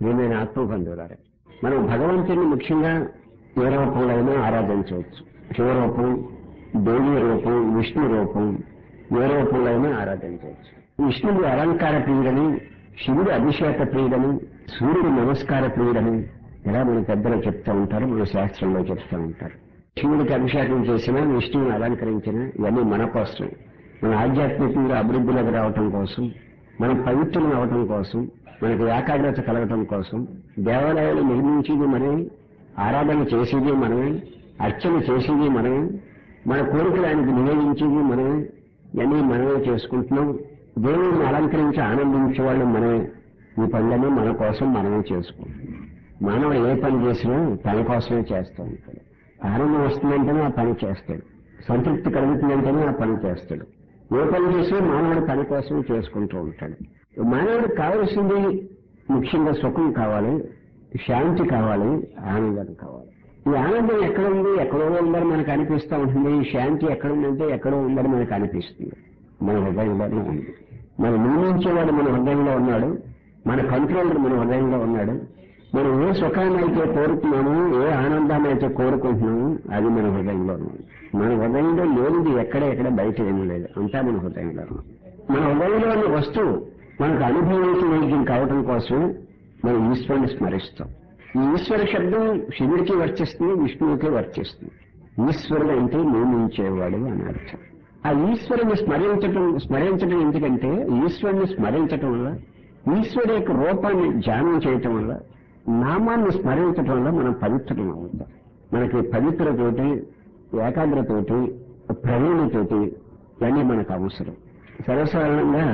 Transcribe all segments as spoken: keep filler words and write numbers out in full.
ప్రియమైన ఆత్మబంధువులారా, మనం భగవంతుని ముఖ్యంగా ఏ రూపంలో అయినా ఆరాధించవచ్చు. శివరూపం, దేవి రూపం, విష్ణు రూపం, ఏ రూపంలో అయినా ఆరాధించవచ్చు. విష్ణుడు అలంకార ప్రియుడని, శివుడు అభిషేక ప్రియుడని, సూర్యుడు నమస్కార ప్రియుడని ఇలా మన పెద్దలు చెప్తూ ఉంటారు, మన శాస్త్రంలో చెప్తూ ఉంటారు. శివుడికి అభిషేకం చేసినా, విష్ణువుని అలంకరించినా ఇవన్నీ మన కోసం, మన ఆధ్యాత్మికంగా అభివృద్ధిలోకి రావటం కోసం, మనం పవిత్రం అవటం కోసం, మనకు ఏకాగ్రత కలగటం కోసం దేవాలయాలు నిర్మించేది మనమే, ఆరాధన చేసేది మనమే, అర్చన చేసేది మనమే, మన కోరికలు ఆయనకు నివేదించేది మనమే, ఇవన్నీ మనమే చేసుకుంటున్నాం. దేవుడిని అలంకరించి ఆనందించే వాళ్ళు మనమే. ఈ పనులన్నీ మన కోసం మనమే చేసుకుంటున్నాం. మానవ ఏ పని చేసినా తన కోసమే చేస్తూ ఉంటాడు. ఆనందం వస్తుందంటేనే ఆ పని చేస్తాడు, సంతృప్తి కలుగుతుందంటేనే ఆ పని చేస్తాడు. ఏ పని చేసినా మానవుడు తన కోసమే చేసుకుంటూ ఉంటాడు. మానవుడికి కావలసింది ముఖ్యంగా సుఖం కావాలి, శాంతి కావాలి, ఆనందం కావాలి. ఈ ఆనందం ఎక్కడ ఉంది, ఎక్కడో ఉందని మనకు అనిపిస్తూ ఉంటుంది. ఈ శాంతి ఎక్కడుందంటే ఎక్కడో ఉందని మనకు అనిపిస్తుంది. మన హృదయంలోనే ఉంది. మనం నియమించేవాడు మన హృదయంలో ఉన్నాడు, మన కంట్రోలర్ మన హృదయంలో ఉన్నాడు. మనం ఏ సుఖాన్ని అయితే కోరుతున్నామో, ఏ ఆనందాన్ని అయితే కోరుకుంటున్నామో అది మన హృదయంలో ఉంది. మన హృదయంలో లేనిది ఎక్కడ ఎక్కడ బయట ఏమీ లేదు, అంతా మన హృదయంలో ఉంది. మన హృదయంలోని వస్తువు మనకు అనుభవించడం కావటం కోసం మనం ఈశ్వరుని స్మరిస్తాం. ఈ ఈశ్వర శబ్దం శివుడికి వర్తిస్తుంది, విష్ణువుకి వర్తిస్తుంది. ఈశ్వరుడు అంటే నియమించేవాడు అని అర్థం. ఆ ఈశ్వరుని స్మరించటం స్మరించడం ఎందుకంటే ఈశ్వరుని స్మరించటం వల్ల, ఈశ్వరుడు యొక్క రూపాన్ని ధ్యానం చేయటం వల్ల, నామాన్ని స్మరించటం వల్ల మనం పవిత్రం అవుతాం. మనకి పవిత్రతోటి, ఏకాగ్రతతోటి, ప్రవీణతోటి ఇవన్నీ మనకు అవసరం. సర్వసాధారణంగా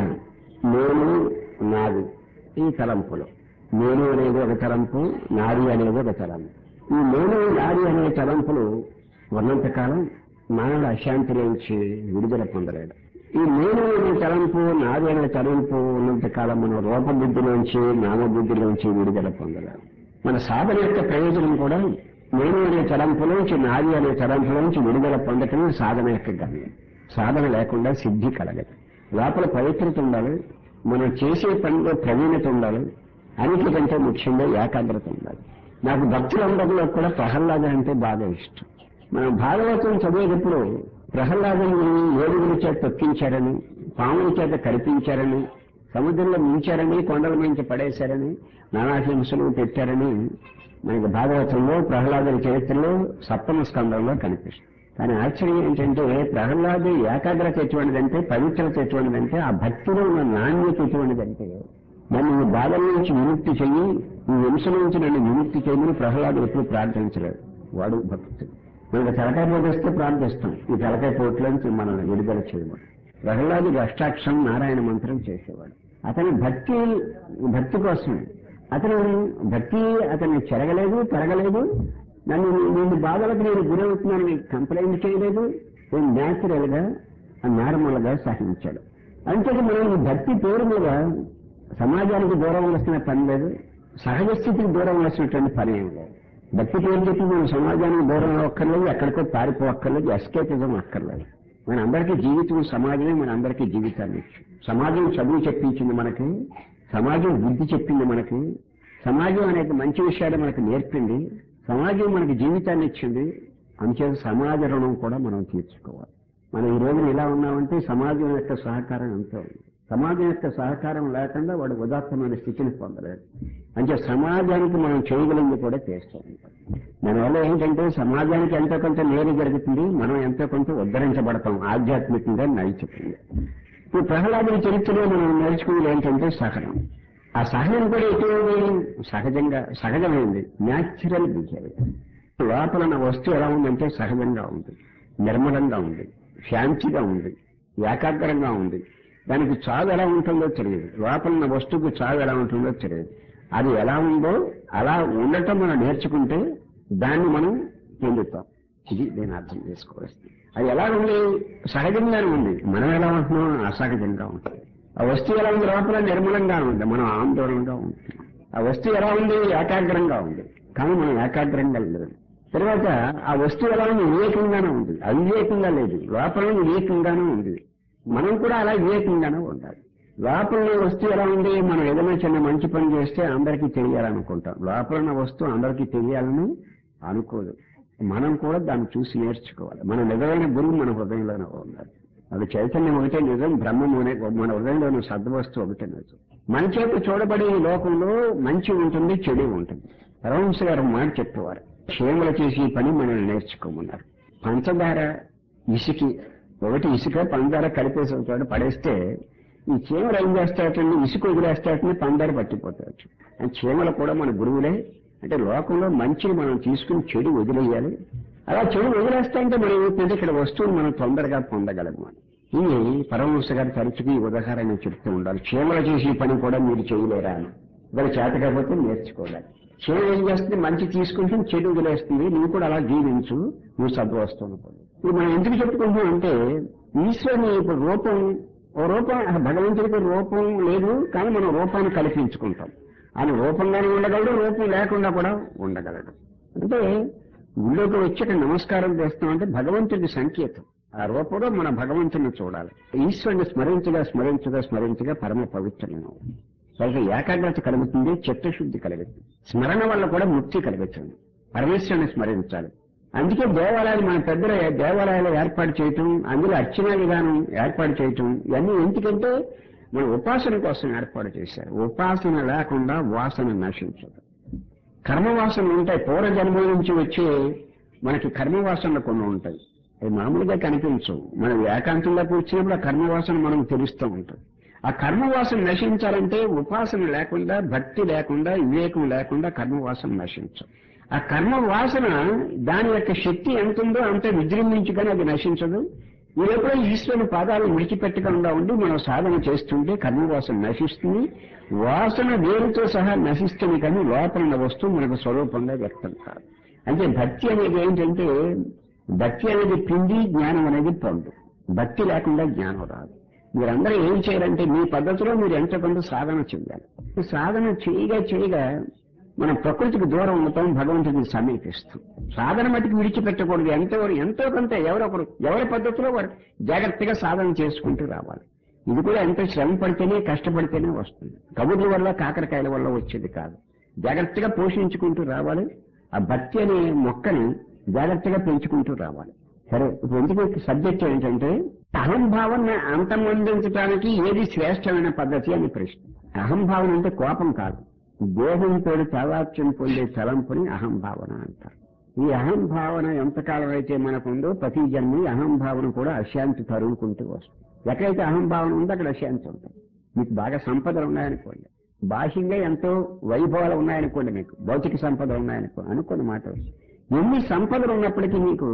నేను, నాది ఈ తలంపులు, నేను అనేది ఒక తలంపు, నాది అనేది ఒక తలంపు. ఈ నేను, నాది అనే తలంపులు ఉన్నంతకాలం మానవుడు అశాంతి నుంచి విడుదల పొందలేడు. ఈ నేను అనే తలంపు, నాది అనే తలంపు ఉన్నంతకాలం మనం రూపబుద్ధిలోంచి, నామబుద్ధిలోంచి విడుదల పొందలేడు. మన సాధన యొక్క ప్రయోజనం కూడా నేను అనే తలంపులోంచి, నాది అనే తలంపులోంచి విడుదల పొందటమే సాధన యొక్క గమ్యం. సాధన లేకుండా సిద్ధి కలగదు. లోపల పవిత్రత ఉండాలి, మనం చేసే పనిలో ప్రవీణత ఉండాలి, అన్నిటికంటే ముఖ్యంగా ఏకాగ్రత ఉండాలి. నాకు భక్తులందరిలో కూడా ప్రహ్లాదం అంటే బాగా ఇష్టం. మనం భాగవతం చదివేటప్పుడు ప్రహ్లాదుని ఏడుగురి చేత తొక్కించారని, పాముల చేత కరిపించారని, సముద్రంలో ముంచారని, కొండల నుంచి పడేశారని, నానా హింసలు పెట్టారని మనకి భాగవతంలో ప్రహ్లాదుని చరిత్రలో సప్తమ స్కంధంలో కనిపిస్తుంది. కానీ ఆశ్చర్యం ఏంటంటే ప్రహ్లాదు ఏకాగ్రత ఎటువంటిదంటే, పవిత్రత ఎటువంటిదంటే, ఆ భక్తిలో ఉన్న నాణ్యత ఎటువంటిదంటే, నన్ను ఈ బాధల నుంచి విముక్తి చెయ్యి, ఈ హింస నుంచి నన్ను విముక్తి చేయమని ప్రహ్లాదు ఎప్పుడు ప్రార్థించలేదు. వాడు భక్తుడు. మనకు తలకాయ పోటు వస్తే ప్రార్థిస్తాం, ఈ తలకాయ పోట్లోంచి మనల్ని విడుదల చేయమని. ప్రహ్లాదు అష్టాక్షరం నారాయణ మంత్రం చేసేవాడు. అతని భక్తి భక్తి కోసమే. అతను భక్తి అతన్ని చెరగలేదు, పెరగలేదు. నన్ను నేను బాధలకు నేను గురవుతున్నానని కంప్లైంట్ చేయలేదు. నేను న్యాచురల్ గా నార్మల్ గా సహించాడు. అంటే మనం ఈ భక్తి పేరు మీద సమాజానికి దూరం వస్తున్న పని లేదు, సహజ స్థితికి దూరం వస్తున్నటువంటి పని ఏం లేదు. భక్తి పేరు చెప్పి మనం సమాజానికి దూరం అక్కర్లేదు, ఎక్కడికో పారిపోక్కర్లేదు, ఎస్కేపిజం అక్కర్లేదు. మన అందరికీ జీవితం సమాజమే, మన అందరికీ జీవితాన్ని ఇచ్చింది. సమాజం చదువు చెప్పించింది మనకి, సమాజం బుద్ధి చెప్పింది మనకి, సమాజం అనేక మంచి విషయాలు మనకు నేర్పింది, సమాజం మనకి జీవితాన్ని ఇచ్చింది. అంచేత సమాజ రుణం కూడా మనం తీర్చుకోవాలి. మనం ఈ రోజున ఇలా ఉన్నామంటే సమాజం యొక్క సహకారం ఎంతో ఉంది. సమాజం యొక్క సహకారం లేకుండా వాడు ఉదాత్తమైన స్థితిని పొందలేడు. అంటే సమాజానికి మనం చేయగలిగింది కూడా చేస్తూ ఉంటాం. దానివల్ల ఏంటంటే సమాజానికి ఎంతో కొంత మేలు జరుగుతుంది, మనం ఎంతో కొంత ఉద్ధరించబడతాం ఆధ్యాత్మికంగా, నైతికంగా. ఇప్పుడు ప్రహ్లాదుని చరిత్రలో మనం నేర్చుకునేది ఏంటంటే సహనం. ఆ సహనం కూడా ఎటువంటి సహజంగా సహజమైంది, న్యాచురల్ బిహేవియర్. లోపల నా వస్తువు ఎలా ఉందంటే సహజంగా ఉంది, నిర్మలంగా ఉంది, శాంతిగా ఉంది, ఏకాగ్రంగా ఉంది. దానికి చావు ఎలా ఉంటుందో తెలియదు. లోపల ఉన్న వస్తువుకు చావు ఎలా ఉంటుందో తెలియదు. అది ఎలా ఉందో అలా ఉండటం మనం నేర్చుకుంటే దాన్ని మనం పొందుతాం. ఇది నేను అర్థం చేసుకోవాల్సింది. అది ఎలా ఉంది, సహజంగానే ఉంది. మనం ఎలా ఉంటున్నాం, అసహజంగా ఉంటుంది. ఆ వస్తువు ఎలా ఉంది, లోపల నిర్మలంగా ఉంది, మనం ఆందోళనగా ఉంటున్నాం. ఆ వస్తువు ఎలా ఉంది, ఏకాగ్రంగా ఉంది, కానీ మనం ఏకాగ్రంగా లేదు. తర్వాత ఆ వస్తువు ఎలా ఉంది, వివేకంగానే ఉంది, అవివేకంగా లేదు, లోపల వివేకంగానే ఉంది. మనం కూడా అలా వివేకంగానే ఉండాలి. లోపల వస్తువు ఎలా ఉంది, మనం ఏదైనా చిన్న మంచి పని చేస్తే అందరికీ తెలియాలనుకుంటాం. లోపల ఉన్న వస్తువు అందరికీ తెలియాలని అనుకోదు. మనం కూడా దాన్ని చూసి నేర్చుకోవాలి. మన నిజమైన గురువు మన హృదయంలోనే ఉన్నారు. అది చైతన్యం ఒకటే నిజం, బ్రహ్మము అనే మన హృదయంలోని సద్వస్తువు ఒకటే నిజం. మన చేత చూడబడే ఈ లోకంలో మంచి ఉంటుంది, చెడు ఉంటుంది. పరమహంస గారు మాట చెప్పేవారు, క్షేమలు చేసి పని మనల్ని నేర్చుకోమన్నారు. పంచదార ఇసుకి ఒకటి ఇసుక పంచదార కలిపేసి ఒకటి పడేస్తే ఈ చీమలు ఏం చేస్తాయటండి, ఇసుక వదిలేస్తాయటని పంచదార పట్టిపోతాయట. ఆ చీమలు కూడా మన గురువులే. అంటే లోకంలో మంచిని మనం తీసుకుని చెడు వదిలేయాలి. అలా చెడు వదిలేస్తా అంటే మనం ఏంటంటే ఇక్కడ వస్తువులు మనం తొందరగా పొందగలము అని. ఇది పరమహంస గారు తరచుగా ఈ ఉదాహరణ చెప్తూ ఉండాలి. చీమలు చేసే పని కూడా మీరు చేయలేరా అని. మరి చేత కాకపోతే నేర్చుకోవాలి. చీమ ఏం చేస్తుంది, మంచి తీసుకుంటే చెడు వదిలేస్తుంది. నువ్వు కూడా అలా జీవించు, నువ్వు సద్వస్తువు. ఇప్పుడు మనం ఎందుకు చెప్పుకుంటున్నాం అంటే ఈశ్వరుని ఇప్పుడు రూపం ఓ రూపం, భగవంతుడికి రూపం లేదు కానీ మనం రూపాన్ని కల్పించుకుంటాం. ఆయన రూపంగానే ఉండగలడు, రూపం లేకుండా కూడా ఉండగలడు. అంటే గుళ్ళోకి వచ్చి అక్కడ నమస్కారం చేస్తామంటే భగవంతుడికి సంకేతం. ఆ రూపంలో మన భగవంతుని చూడాలి. ఈశ్వరుని స్మరించగా స్మరించగా స్మరించగా పరమ పవిత్రమైన వాళ్ళకి ఏకాగ్రత కలుగుతుంది, చిత్తశుద్ధి కలుగుతుంది. స్మరణ వల్ల కూడా ముక్తి కలుగుతుంది. పరమేశ్వరుని స్మరించాలి. అందుకే దేవాలయాలు మన పెద్దల దేవాలయాలు ఏర్పాటు చేయటం, అందులో అర్చనా విధానం ఏర్పాటు చేయటం ఇవన్నీ ఎందుకంటే మన ఉపాసన కోసం ఏర్పాటు చేశారు. ఉపాసన లేకుండా వాసన నశించదు. కర్మవాసనలు ఉంటాయి. పూర్వజన్మ నుంచి వచ్చే మనకి కర్మవాసనలు కొన్ని ఉంటాయి. అవి మామూలుగా కనిపించవు. మనం ఏకాంతంగా కూర్చున్నప్పుడు ఆ కర్మవాసన మనం తెలుస్తూ ఉంటుంది. ఆ కర్మవాసన నశించాలంటే ఉపాసన లేకుండా, భక్తి లేకుండా, వివేకం లేకుండా కర్మవాసన నశించవు. ఆ కర్మ వాసన దాని యొక్క శక్తి ఎంత ఉందో అంత విజృంభించుకొని అది నశించదు. ఈ లోపల ఈశ్వరుని పాదాలను విడిచిపెట్టకుండా ఉండి మనం సాధన చేస్తుంటే కర్మవాసన నశిస్తుంది. వాసన వేరుతో సహా నశిస్తుంది కానీ లోపల ఉన్న వస్తువు మనకు స్వరూపంగా వ్యక్తం కాదు. అంటే భక్తి అనేది ఏంటంటే భక్తి అనేది పిండి, జ్ఞానం అనేది పండు. భక్తి లేకుండా జ్ఞానం రాదు. మీరందరూ ఏం చేయాలంటే మీ పద్ధతిలో మీరు ఎంతో కొంత సాధన చేయాలి. సాధన చేయగా చేయగా మనం ప్రకృతికి దూరం ఉంటాం, భగవంతుడికి సమీపిస్తాం. సాధన మటుకు విడిచిపెట్టకూడదు. ఎంతో ఎంతో కొంత ఎవరొకరు ఎవరి పద్ధతిలో వారు జాగ్రత్తగా సాధన చేసుకుంటూ రావాలి. ఇది కూడా ఎంతో శ్రమ పడితేనే, కష్టపడితేనే వస్తుంది. కబుర్ల వల్ల, కాకరకాయల వల్ల వచ్చేది కాదు. జాగ్రత్తగా పోషించుకుంటూ రావాలి. ఆ భక్తి అనే మొక్కని జాగ్రత్తగా పెంచుకుంటూ రావాలి. సరే, ఇప్పుడు ఎందుకు సబ్జెక్ట్ ఏంటంటే అహంభావాన్ని అంతమొందించడానికి ఏది శ్రేష్టమైన పద్ధతి అని ప్రశ్న. అహంభావం అంటే కోపం కాదు. దేహంతో తాదాత్మ్యం పొందే తలంపుని అహంభావన అంటారు. ఈ అహంభావన ఎంతకాలం అయితే మనకుందో ప్రతి జన్మ అహంభావన కూడా అశాంతి తరుగుకుంటూ వస్తుంది. ఎక్కడైతే అహంభావన ఉందో అక్కడ అశాంతి ఉంటుంది. మీకు బాగా సంపదలు ఉన్నాయనుకోండి, బాహ్యంగా ఎంతో వైభవాలు ఉన్నాయనుకోండి, మీకు భౌతిక సంపదలు ఉన్నాయనుకో అనుకున్న మాట, ఎన్ని సంపదలు ఉన్నప్పటికీ మీకు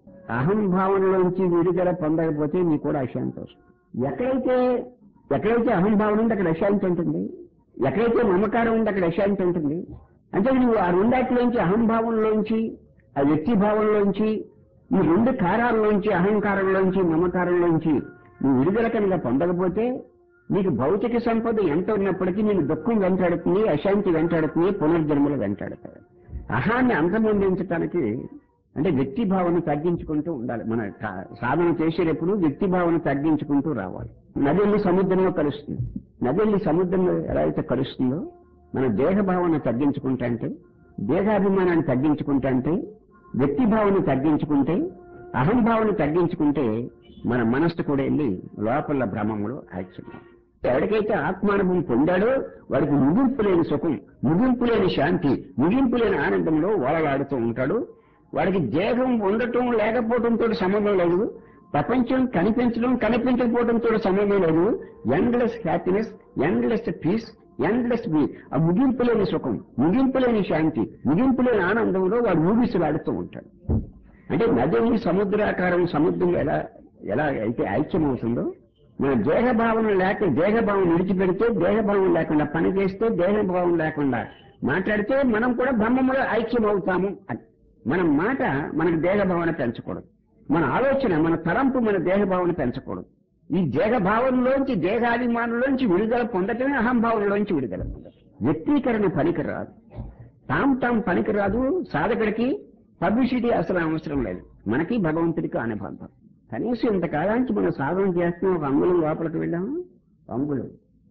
అహంభావనలోంచి విడుదల పొందకపోతే మీకు కూడా అశాంతి వస్తుంది. ఎక్కడైతే ఎక్కడైతే అహంభావన ఉందో అక్కడ అశాంతి ఉంటుంది. ఎక్కడైతే మమకారం ఉందో అక్కడ అశాంతి ఉంటుంది. అంటే నువ్వు ఆ రెండాటిలోంచి, అహంభావంలోంచి, ఆ వ్యక్తి భావంలోంచి, ఈ రెండు కారాల్లోంచి, అహంకారంలోంచి, మమకారంలోంచి నువ్వు విడుదల కనుక పొందకపోతే నీకు భౌతిక సంపద ఎంత ఉన్నప్పటికీ నేను దుఃఖం వెంటాడుతుంది, అశాంతి వెంటాడుతుంది, పునర్జన్మలు వెంటాడుతాయి. అహాన్ని అంతమొందించడానికి అంటే వ్యక్తి భావన తగ్గించుకుంటూ ఉండాలి. మన సాధన చేసేటప్పుడు వ్యక్తి భావన తగ్గించుకుంటూ రావాలి. నది సముద్రంలో కలుస్తుంది. నది సముద్రంలో ఎలా అయితే కలుస్తుందో మన దేహ భావన తగ్గించుకుంటా అంటే, దేహాభిమానాన్ని తగ్గించుకుంటా అంటే, వ్యక్తి భావన తగ్గించుకుంటే, అహంభావన తగ్గించుకుంటే మన మనస్సు కూడా వెళ్ళి లోపల భ్రమములో ఐక్యం. ఎవరికైతే ఆత్మానుభవం పొందాడో వాడికి ముగింపు లేని సుఖం, ముగింపు లేని శాంతి, ముగింపు లేని ఆనందంలో ఓలలాడుతూ ఉంటాడు. వాడికి దేహం ఉండటం లేకపోవడంతో సంబంధం లేదు, ప్రపంచం కనిపించడం కనిపించకపోవడంతో సంబంధం లేదు. Endless happiness, endless peace, endless be, ఆ ముగింపు లేని సుఖం, ముగింపు లేని శాంతి, ముగింపు లేని ఆనందంలో వాడు ఊగిసలాడుతూ ఉంటాడు. అంటే నదిని సముద్రాకారం సముద్రంలో ఎలా ఎలా అయితే ఐక్యం అవుతుందో, మన దేహభావన లేక దేహభావం విడిచిపెడితే, దేహభావం లేకుండా పని చేస్తే, దేహభావం లేకుండా మాట్లాడితే మనం కూడా బ్రహ్మములో ఐక్యం అవుతాము అని. మన మాట మనకు దేహభావన పెంచకూడదు. మన ఆలోచన, మన తలంపు మన దేహభావన పెంచకూడదు. ఈ దేహభావంలోంచి, దేహాభిమానంలోంచి విడుదల పొందటమే అహంభావంలోంచి విడుదల పొందటం. వ్యక్తీకరణ పనికిరాదు, తాం తాం పనికిరాదు. సాధకుడికి పబ్లిసిటీ అసలు అవసరం లేదు. మనకి భగవంతుడికి అనుబంధం. కనీసం ఇంతకాలానికి మనం సాధన చేస్తున్నాం. ఒక అంగుళం లోపలికి వెళ్ళాము, అంగుళం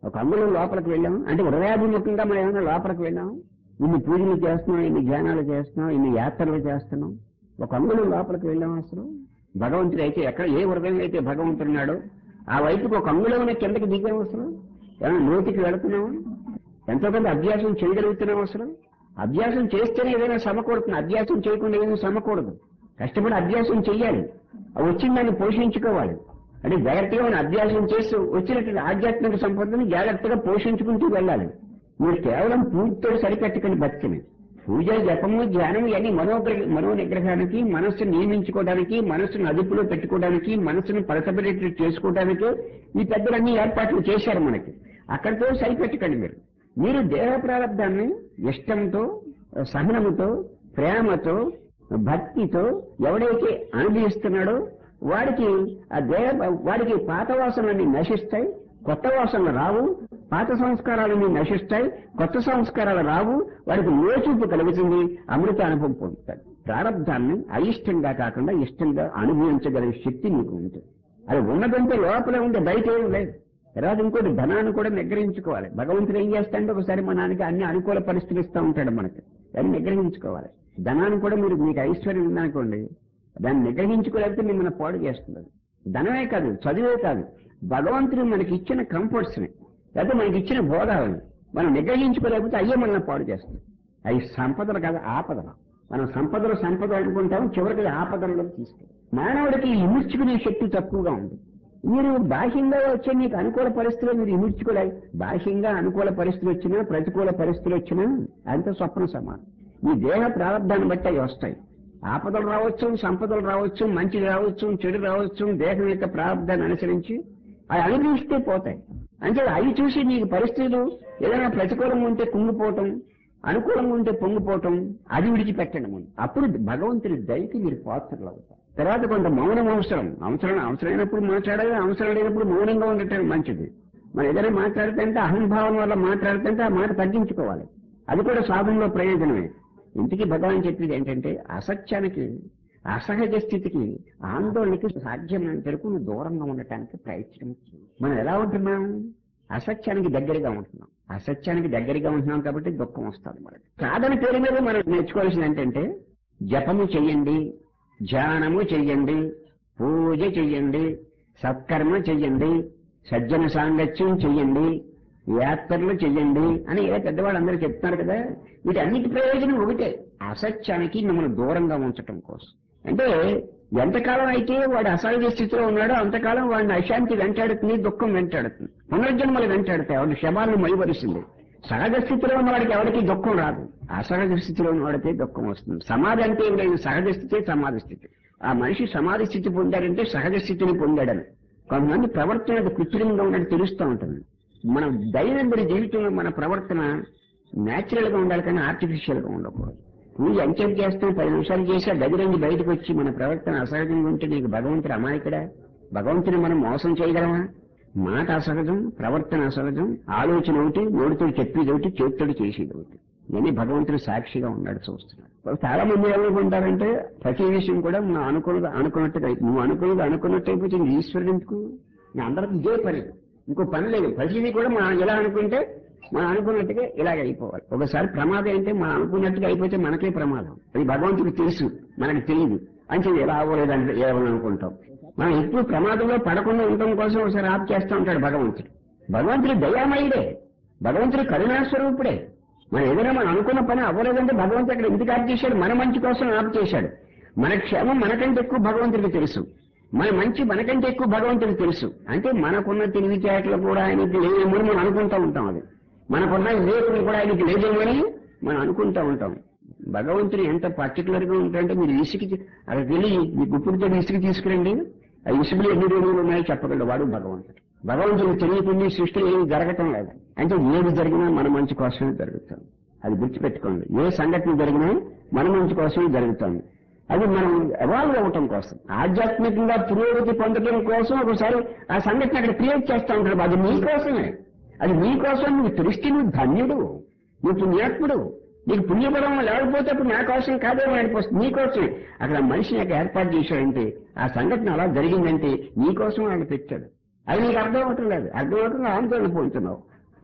ఒక అంగుళం లోపలికి వెళ్ళాము అంటే హృదయాభిముఖంగా మనం ఏమైనా లోపలికి వెళ్ళాము, ఇన్ని పూజలు చేస్తున్నాం, ఇన్ని ధ్యానాలు చేస్తున్నాం, ఇన్ని యాత్రలు చేస్తున్నాం, ఒక అంగుళం లోపలికి వెళ్ళాము. అసలు భగవంతుడు అయితే ఎక్కడ ఏ హృదయం అయితే భగవంతుడున్నాడో ఆ వైపుకి ఒక అంగుళం కిందకి దిగాము. అసలు ఏమైనా నోటికి వెళుతున్నాము, ఎంతో కొంత అభ్యాసం చేయగలుగుతున్నాం. అసలు అభ్యాసం చేస్తేనే ఏదైనా సమకూడుతుంది, అభ్యాసం చేయకుండా ఏదైనా సమకూడదు. కష్టపడి అభ్యాసం చెయ్యాలి, అవి వచ్చిన దాన్ని పోషించుకోవాలి. అంటే జాగ్రత్తగా మనం అభ్యాసం చేస్తూ వచ్చినటువంటి ఆధ్యాత్మిక సంపదను జాగ్రత్తగా పోషించుకుంటూ వెళ్ళాలి. మీరు కేవలం పూజతో సరిపెట్టకండి బతికిని. పూజ, జపము, ధ్యానము ఇవన్నీ మనోగ్రహ మనో నిగ్రహానికి, మనస్సును నియమించుకోవడానికి, మనస్సును అదుపులో పెట్టుకోవడానికి, మనస్సును పలసబడేట్లు చేసుకోవడానికి ఈ పెద్దలన్నీ ఏర్పాట్లు చేశారు మనకి. అక్కడితో సరిపెట్టకండి. మీరు మీరు దేహ ప్రారంధాన్ని ఇష్టంతో, సహనముతో, ప్రేమతో, భక్తితో ఎవడైతే అనుభవిస్తున్నాడో వాడికి ఆ దేహ వాడికి పాత వాసనలన్నీ నశిస్తాయి, కొత్త వాసనలు రావు. పాత సంస్కారాలన్నీ నశిస్తాయి, కొత్త సంస్కారాలు రావు. వాడికి లోచూపు కలుగుతుంది, అమృత అనుభవం పొందుతాడు. ప్రారంధాన్ని అయిష్టంగా కాకుండా ఇష్టంగా అనుభవించగలిగే శక్తి మీకు ఉంటుంది. అది ఉన్నదంటే లోపల ఉండే బయట ఏం లేదు. తర్వాత ఇంకోటి ధనాన్ని కూడా నిగ్రహించుకోవాలి. భగవంతుడు ఏం చేస్తాడంటే ఒకసారి మనానికి అన్ని అనుకూల పరిస్థితులు ఇస్తూ ఉంటాడు మనకి, దాన్ని నిగ్రహించుకోవాలి. ధనాన్ని కూడా మీరు మీకు ఐశ్వర్యం ఉందనుకోండి, దాన్ని నిగ్రహించుకోలేకపోతే మిమ్మల్ని పాడు చేస్తున్నారు. ధనమే కాదు, చదువే కాదు, భగవంతుడు మనకి ఇచ్చిన కంఫర్ట్స్ని లేకపోతే మనకి ఇచ్చిన భోగాలని మనం నిగ్రహించుకోలేకపోతే అయ్యే మనల్ని పాడు చేస్తుంది. అవి సంపదలు కాదు, ఆపదలు. మనం సంపదలు సంపదలు అనుకుంటాం, చివరికి ఆపదల్లో తీసుకెళ్ళి మానవుడికి ఇముడ్చుకునే శక్తి తక్కువగా ఉంది. మీరు బాహ్యంగా వచ్చే మీకు అనుకూల పరిస్థితులు మీరు ఇముడ్చుకోలేదు. బాహ్యంగా అనుకూల పరిస్థితులు వచ్చినా ప్రతికూల పరిస్థితులు వచ్చినా అంత స్వప్న సమానం. మీ దేహ ప్రారంభాన్ని బట్టి అవి వస్తాయి. ఆపదలు రావచ్చు, సంపదలు రావచ్చు, మంచి రావచ్చు, చెడు రావచ్చు. దేహం యొక్క ప్రారంభాన్ని అనుసరించి అవి అనుభవిస్తే పోతాయి. అంటే అవి చూసి మీకు పరిస్థితులు ఏదైనా ప్రతికూలంగా ఉంటే కుంగిపోవటం, అనుకూలంగా ఉంటే పొంగిపోవటం, అది విడిచిపెట్టండి ముందు. అప్పుడు భగవంతుడి దయకి మీరు పాత్రలు అవుతారు. తర్వాత కొంత మౌనం అవసరం. అవసరం అవసరమైనప్పుడు మాట్లాడాలి, అవసరం లేనప్పుడు మౌనంగా ఉండటం మంచిది. మనం ఏదైనా మాట్లాడుతుంటే అహంభావం వల్ల మాట్లాడుతుంటే ఆ మాట తగ్గించుకోవాలి. అది కూడా సాధనలో ప్రయోజనమే. ఇంటికి భగవాన్ చెప్పేది ఏంటంటే అసత్యానికి, అసహజ స్థితికి, ఆందోళనకి సాధ్యమైనంత వరకు దూరంగా ఉండటానికి ప్రయత్నం చేయాలి. మనం ఎలా ఉంటున్నాం? అసత్యానికి దగ్గరగా ఉంటున్నాం. అసత్యానికి దగ్గరగా ఉంటున్నాం కాబట్టి దుఃఖం వస్తుంది మనకి. సాధన పేరు మీద మనం నేర్చుకోవాల్సింది ఏంటంటే జపము చెయ్యండి, ధ్యానము చెయ్యండి, పూజ చెయ్యండి, సత్కర్మ చెయ్యండి, సజ్జన సాంగత్యం చెయ్యండి, యాత్రలు చెయ్యండి అని ఏ పెద్దవాళ్ళు అందరూ చెప్తున్నారు కదా. వీటన్నిటి ప్రయోజనం ఒకటే, అసత్యానికి మిమ్మల్ని దూరంగా ఉంచటం కోసం. అంటే ఎంతకాలం అయితే వాడు అసహజ స్థితిలో ఉన్నాడో అంతకాలం వాడిని అశాంతి వెంటాడుతుంది, దుఃఖం వెంటాడుతుంది, పునర్జన్మలు వెంటాడుతాయి. వాడి శవాలను మైవరిస్తుంది. సహజ స్థితిలో ఉన్నవాడికి ఎవరికి దుఃఖం రాదు, అసహజ స్థితిలో ఉన్నవాడికి దుఃఖం వస్తుంది. సమాధి అంటే ఏం లేదు, సహజ స్థితి సమాధి స్థితి. ఆ మనిషి సమాధి స్థితి పొందాడంటే సహజ స్థితిని పొందాడని. కొంతమంది ప్రవర్తన కృత్రిమంగా ఉన్నట్టు తెలుస్తూ ఉంటుంది. మన దైనందిన జీవితంలో మన ప్రవర్తన న్యాచురల్ గా ఉండాలి కానీ ఆర్టిఫిషియల్ గా ఉండకూడదు. పూజ ఎంచేపు చేస్తాం, పది నిమిషాలు చేసి ఆ గది నుంచి బయటకు వచ్చి మన ప్రవర్తన అసహజంగా ఉంటే నీకు భగవంతుడు అమాయకుడా? భగవంతుని మనం మోసం చేయగలమా? మాట అసహజం, ప్రవర్తన అసహజం, ఆలోచన ఒకటి, నోటితో చెప్పేది ఒకటి, చేతితో చేసేది ఒకటి. ఇవన్నీ భగవంతుడు సాక్షిగా ఉన్నాడు, చూస్తున్నాడు. చాలా మంది ఏమనుకుంటారంటే ప్రతి విషయం కూడా మనం అనుకున్నది అనుకున్నట్టుగా, నువ్వు అనుకున్నది అనుకున్నట్టు అయిపోతే ఈశ్వరుడు ఎందుకు? నేను అందరికి ఇదే పని, ఇంకో పని లేదు. ప్రతిదీ కూడా మనం ఎలా అనుకుంటే మనం అనుకున్నట్టుగా ఇలాగ అయిపోవాలి. ఒకసారి ప్రమాదం అంటే మనం అనుకున్నట్టుగా అయిపోతే మనకే ప్రమాదం. అది భగవంతుడికి తెలుసు, మనకు తెలియదు. అంటే ఎలా అవ్వలేదంటే ఏమని అనుకుంటాం. మనం ఎక్కువ ప్రమాదంలో పడకుండా ఉండటం కోసం ఒకసారి ఆప్ చేస్తూ ఉంటాడు భగవంతుడు. భగవంతుడు దయామయుడే, భగవంతుడు కరుణాస్వరూపుడే. మనం ఏదైనా మనం అనుకున్న పని అవ్వలేదంటే భగవంతుడు అక్కడ ఎందుకు ఆప్ చేశాడు? మన మంచి కోసం ఆప్ చేశాడు. మన క్షేమం మనకంటే ఎక్కువ భగవంతుడికి తెలుసు, మన మంచి మనకంటే ఎక్కువ భగవంతుడికి తెలుసు. అంటే మనకున్న తెలివితేటలు కూడా ఆయనకి లేదేమో మనం అనుకుంటూ ఉంటాం. అది మనకున్న వివేకం కూడా ఆయనకి లేదేమో అని మనం అనుకుంటూ ఉంటాం. భగవంతుడు ఎంత పర్టికులర్ గా ఉంటాడంటే మీరు ఇసుకి అక్కడికి వెళ్ళి మీ గుప్పుడితో ఇసుక తీసుకురండి, ఆ ఇసుకలు ఎన్ని రోజులు ఉన్నాయో చెప్పగలడు వాడు భగవంతుడు. భగవంతుడు తెలియకుండా సృష్టిలో ఏమి జరగటం లేదు. అంటే ఏది జరిగినా మన మంచి కోసమే జరుగుతుంది. అది గుర్తుపెట్టుకోండి. ఏ సంఘటన జరిగినా మన మంచి కోసమే జరుగుతుంది. అది మనం ఎవాల్వ్ అవ్వటం కోసం, ఆధ్యాత్మికంగా పురోగతి పొందడం కోసం ఒకసారి ఆ సంఘటన అక్కడ క్రియేట్ చేస్తూ ఉంటాడు. అది మీకోసమే, అది మీకోసం. నువ్వు తెలిస్తే నువ్వు ధన్యుడు, నువ్వు పుణ్యాత్ముడు. నీకు పుణ్యబలం లేకపోతే అప్పుడు నా కోసం కాదేమో అనిపిస్తుంది, నీకోసమే. అక్కడ మనిషిని అక్కడ ఏర్పాటు చేశాడంటే ఆ సంఘటన అలా జరిగిందంటే నీకోసం ఆయన పెట్టాడు. అది నీకు అర్థం అవటం లేదు, అర్థం అవటం ఆందోళన పొందుతున్నావు.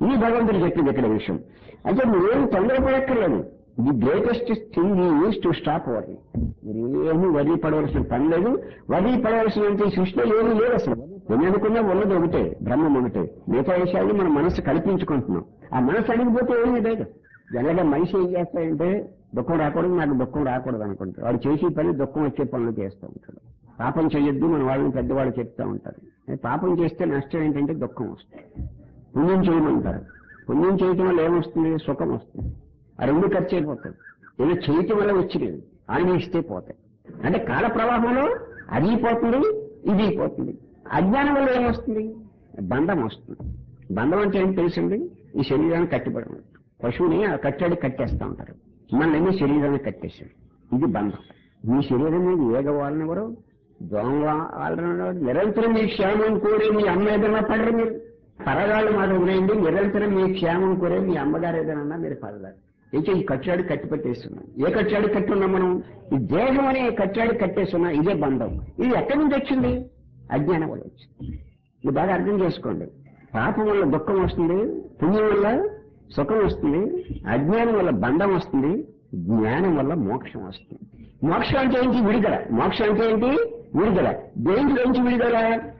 ఇది భగవంతుడు చెప్పింది ఇక్కడ విషయం. అంటే నువ్వేం తొందరపడక్కర్లేదు. The greatest thing use to stop worry. మీరు ఏమీ వరి పడవలసిన పని లేదు. వరి పడవలసినంత సృష్టిలో ఏమీ లేదు అసలు. ఎన్ననుకున్నా ఉన్నది ఒకటే, బ్రహ్మం ఒకటే. మిగతా విషయాన్ని మన మనసు కల్పించుకుంటున్నాం. ఆ మనసు అడిగిపోతే ఏమీ లేదు. జనగా మనిషి ఏం చేస్తాడంటే దుఃఖం రాకూడదు, నాకు దుఃఖం రాకూడదు అనుకుంటాడు. వాడు చేసే పని దుఃఖం వచ్చే పనులు చేస్తూ ఉంటాడు. పాపం చేయొద్దు మన వాళ్ళని పెద్దవాళ్ళు చెప్తూ ఉంటారు. పాపం చేస్తే నష్టం ఏంటంటే దుఃఖం వస్తుంది. పుణ్యం చేయమంటారు. పుణ్యం చేయటం వల్ల ఏమొస్తుంది? సుఖం వస్తుంది. ఆ రెండు ఖర్చు అయిపోతుంది. ఏదో చేయటం వల్ల వచ్చినవి ఆన్వేషిస్తే పోతాయి. అంటే కాల ప్రవాహంలో అది పోతుంది, ఇది పోతుంది. అజ్ఞానం వల్ల ఏమొస్తుంది? బంధం వస్తుంది. బంధం అంటే ఏం తెలిసింది? ఈ శరీరాన్ని కట్టిపడడం. పశువుని ఆ కట్టాడి కట్టేస్తూ ఉంటారు. మనల్ని శరీరాన్ని కట్టేశారు. ఇది బంధం. మీ శరీరం మీద ఏగవాళ్ళని ఎవరు దోమ వాళ్ళని నిరంతరం మీ క్షేమం కోరే మీ అమ్మ ఏదైనా పడరు. మీరు పరగాళ్ళు మాట ఉన్నాయండి. నిరంతరం మీ క్షేమం కోరే మీ అమ్మగారు ఏదైనా మీరు పడగారు. అయితే ఈ కట్టాడి కట్టి పెట్టేస్తున్నాం. ఏ కట్టాడి కట్టి ఉన్నాం మనం? ఈ దేహం అనే కట్టాడి కట్టేస్తున్నాం. ఇదే బంధం. ఇది ఎక్కడి నుంచి వచ్చింది? అజ్ఞానం వల్ల వచ్చింది. ఇది బాగా అర్థం చేసుకోండి. పాపం వల్ల దుఃఖం వస్తుంది, పుణ్యం వల్ల సుఖం వస్తుంది, అజ్ఞానం వల్ల బంధం వస్తుంది, జ్ఞానం వల్ల మోక్షం వస్తుంది. మోక్షం అంటే ఏంటి? విడుదల. మోక్షం అంటే ఏంటి? విడుదల. దేనిలోంచి విడుదల?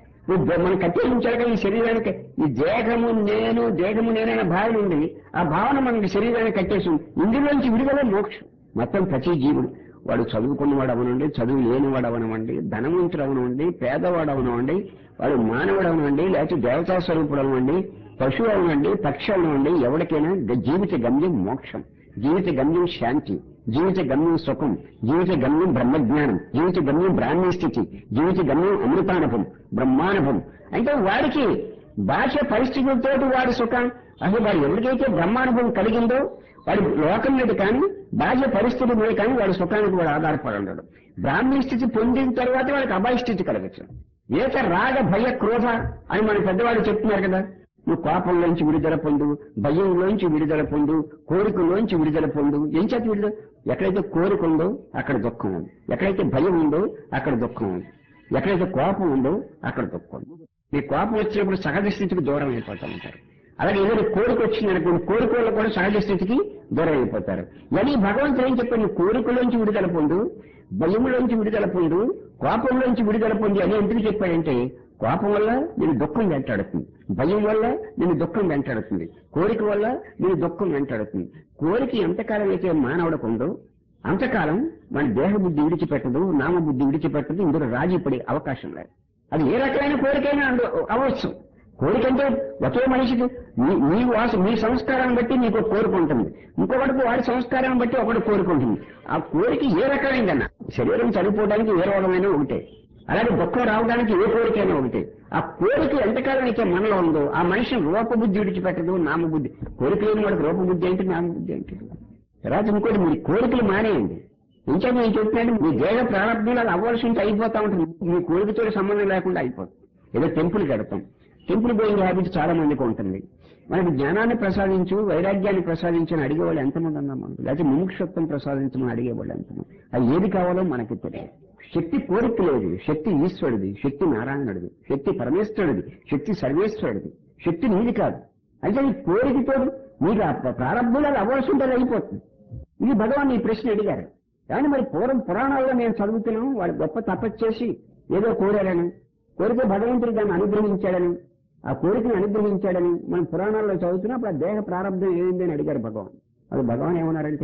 మనం కట్టేయించాక ఈ శరీరానికి ఈ దేహము నేను దేహము నేనైన భావన ఉంది. ఆ భావన మనకి శరీరాన్ని కట్టేసి ఇందులోంచి విడుదల మోక్షం. మొత్తం ప్రతి జీవుడు, వాడు చదువుకున్నవాడు అవనండి, చదువు లేనివాడు అవనవండి, ధనవంతుడు అవనవండి, పేదవాడు అవనవండి, వాడు మానవుడు అవనండి, లేకపోతే దేవతా స్వరూపుడు అవనండి, పశువు అవనండి, పక్షి అవనండి, ఎవరికైనా జీవిత గమ్యం మోక్షం, జీవిత గమ్యం శాంతి, జీవిత గమ్యం సుఖం, జీవిత గమ్యం బ్రహ్మజ్ఞానం, జీవిత గమ్యం బ్రాహ్మీ స్థితి, జీవిత గమ్యం అమృతానుభవం, బ్రహ్మానుభవం. అంటే వాడికి బాహ్య పరిస్థితులతో వాడి సుఖం, అసలు వాడు ఎవరికైతే బ్రహ్మానుభవం కలిగిందో వాడి లోకం మీద కానీ బాహ్య పరిస్థితి మీద కానీ వాడి సుఖానికి వాడు ఆధారపడన్నాడు. బ్రాహ్మీ స్థితి పొందిన తర్వాత వాడికి అభయ స్థితి కలగచ్చు. ఏక రాగ భయ క్రోధ అని మన పెద్దవాళ్ళు చెప్తున్నారు కదా. నువ్వు కోపంలోంచి విడుదల పొందు, భయంలోంచి విడుదల పొందు, కోరికలోంచి విడుదల పొందు. ఏం చేత విడుదల? ఎక్కడైతే కోరిక ఉందో అక్కడ దుఃఖం ఉంది, ఎక్కడైతే భయం ఉందో అక్కడ దుఃఖం ఉంది, ఎక్కడైతే కోపం ఉందో అక్కడ దుఃఖం ఉంది. మీ కోపం వచ్చినప్పుడు సహజ స్థితికి దూరం అయిపోతూ ఉంటారు. అలాగే ఏదైనా కోరిక వచ్చిందనుకోండి, కోరిక వల్ల కూడా సహజ స్థితికి దూరం అయిపోతారు. కానీ భగవంతుడు ఏం చెప్పాడు? కోరికలోంచి విడుదల పొందు, భయంలోంచి విడుదల పొందు, కోపంలోంచి విడుదల పొంది అని ఎందుకు చెప్పాడంటే, కోపం వల్ల నేను దుఃఖం వెంటాడుతుంది, భయం వల్ల నేను దుఃఖం వెంటాడుతుంది, కోరిక వల్ల నేను దుఃఖం వెంటాడుతుంది. కోరిక ఎంతకాలం అయితే మానవుడికి ఉందో అంతకాలం మన దేహ బుద్ధి విడిచిపెట్టదు, నామబుద్ధి విడిచిపెట్టదు, ఇందులో రాజీ పడే అవకాశం లేదు. అది ఏ రకమైన కోరికైనా అవ్వచ్చు. కోరికంటే ఒకే మనిషికి మీ మీ వాస మీ సంస్కారాన్ని బట్టి మీకు కోరిక ఉంటుంది, ఇంకొకటికి వాడి సంస్కారాన్ని బట్టి ఒకటి కోరిక ఉంటుంది. ఆ కోరిక ఏ రకమైందన్నా, శరీరం చనిపోవడానికి ఏ రోగమైనా ఒకటే, అలాగే దుఃఖం రావడానికి ఏ కోరికైనా ఒకటే. ఆ కోరిక ఎంతకాలం అయితే మనలో ఉందో ఆ మనిషి రూపబుద్ధి విడిచిపెట్టదు, నామబుద్ధి. కోరిక లేని వాడికి రూపబుద్ధి ఏంటి, నామబుద్ధి ఏంటి? తర్వాత ఇంకోటి, మీరు కోరికలు మానేయండి. ఇంకా నేను చెప్తున్నాను, మీ దేహ ప్రారంభంలో అవ్వాల్సి ఉంటే అయిపోతా ఉంటుంది. మీ కోరికతో సంబంధం లేకుండా అయిపోతుంది. ఏదో టెంపుల్ కడతాం, టెంపుల్ గోయింగ్ హ్యాబిట్ చాలా మందికి ఉంటుంది. మనకి జ్ఞానాన్ని ప్రసాదించు, వైరాగ్యాన్ని ప్రసాదించని అడిగేవాళ్ళు ఎంతమంది అన్నా మనం, లేకపోతే ముముక్షత్వం ప్రసాదించమని అడిగేవాళ్ళు ఎంతమంది. అది ఏది కావాలో మనకి తెలియదు. శక్తి కోరిక లేదు, శక్తి ఈశ్వరుడిది, శక్తి నారాయణుడిది, శక్తి పరమేశ్వరుడిది, శక్తి సర్వేశ్వరుడిది, శక్తి నీది కాదు. అయితే ఈ కోరికతో మీకు ఆ ప్రారంభంలో అవ్వాల్సి ఉంటుంది, అయిపోతుంది. ఇది భగవాన్ ఈ ప్రశ్న అడిగారు. కానీ మరి పూర్వం పురాణాల్లో నేను చదువుతున్నాం, వాళ్ళు గొప్ప తపస్సు చేసి ఏదో కోరారని, కోరిక భగవంతుడు దాన్ని అనుగ్రహించాడని, ఆ కోరికను అనుగ్రహించాడని మనం పురాణాల్లో చదువుతున్నప్పుడు ఆ దేహ ప్రారంభం ఏమైంది అని అడిగారు భగవాన్. అది భగవాన్ ఏమన్నారంటే,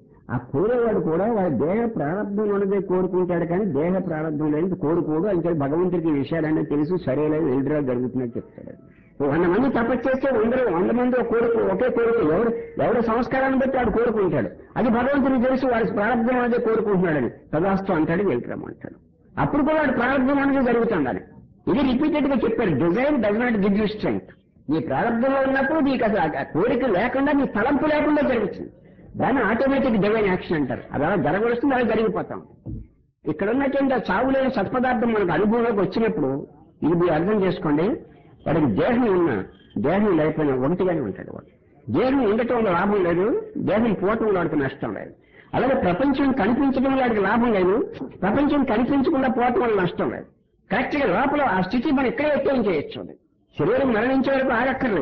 ఆ కోరేవాడు కూడా వాడి దేహ ప్రారంభం ఉన్నదే కోరుకుంటాడు, కానీ దేహ ప్రారంభం లేని కోరుకోడు. అంటే భగవంతుడికి విషయాలన్నీ తెలుసు, సరేలేదు ఎల్డ్రా జరుగుతున్నట్టు చెప్తాడు. వంద మంది తపస్సు చేస్తే వందరు వంద మంది కోరిక ఒకే కోరిక, ఎవరు ఎవరి సంస్కారాన్ని బట్టి వాడు కోరుకుంటాడు. అది భగవంతుడికి తెలుసు, వాడి ప్రారంభం అనేది కోరుకుంటున్నాడని తదాస్తు అంటాడు, వెళ్తామంటాడు. అప్పుడు కూడా వాడి ప్రారంభం అనేది జరుగుతుందని ఇది రిపీటెడ్ గా చెప్పారు. Desire does not give you strength. నీ ప్రారంభంలో ఉన్నప్పుడు నీకు అసలు ఆ కోరిక లేకుండా, నీ తలంపు లేకుండా జరుగుతుంది. దాన్ని ఆటోమేటిక్ డివైన్ యాక్షన్ అంటారు. అది అలా జరగవలసింది, అలా జరిగిపోతాం. ఇక్కడ ఉన్నటువంటి ఆ చావులేని సత్పదార్థం మనకు అనుభవంలోకి వచ్చినప్పుడు ఇది మీరు అర్థం చేసుకోండి. వాడికి దేహం ఉన్నా దేహం లేకపోయినా ఒకటిగానే ఉంటాడు. వాడు దేహం ఉండటంలో లాభం లేదు, దేహం పోవటంలో వాడికి నష్టం లేదు. అలాగే ప్రపంచం కనిపించడం వాడికి లాభం లేదు, ప్రపంచం కనిపించకుండా పోవటం వల్ల నష్టం లేదు. కరెక్ట్ గా లోపల ఆ స్థితి మనం ఇక్కడే ఎక్కేం చేయొచ్చు. శరీరం మరణించే వరకు ఆగక్కర్లేదు.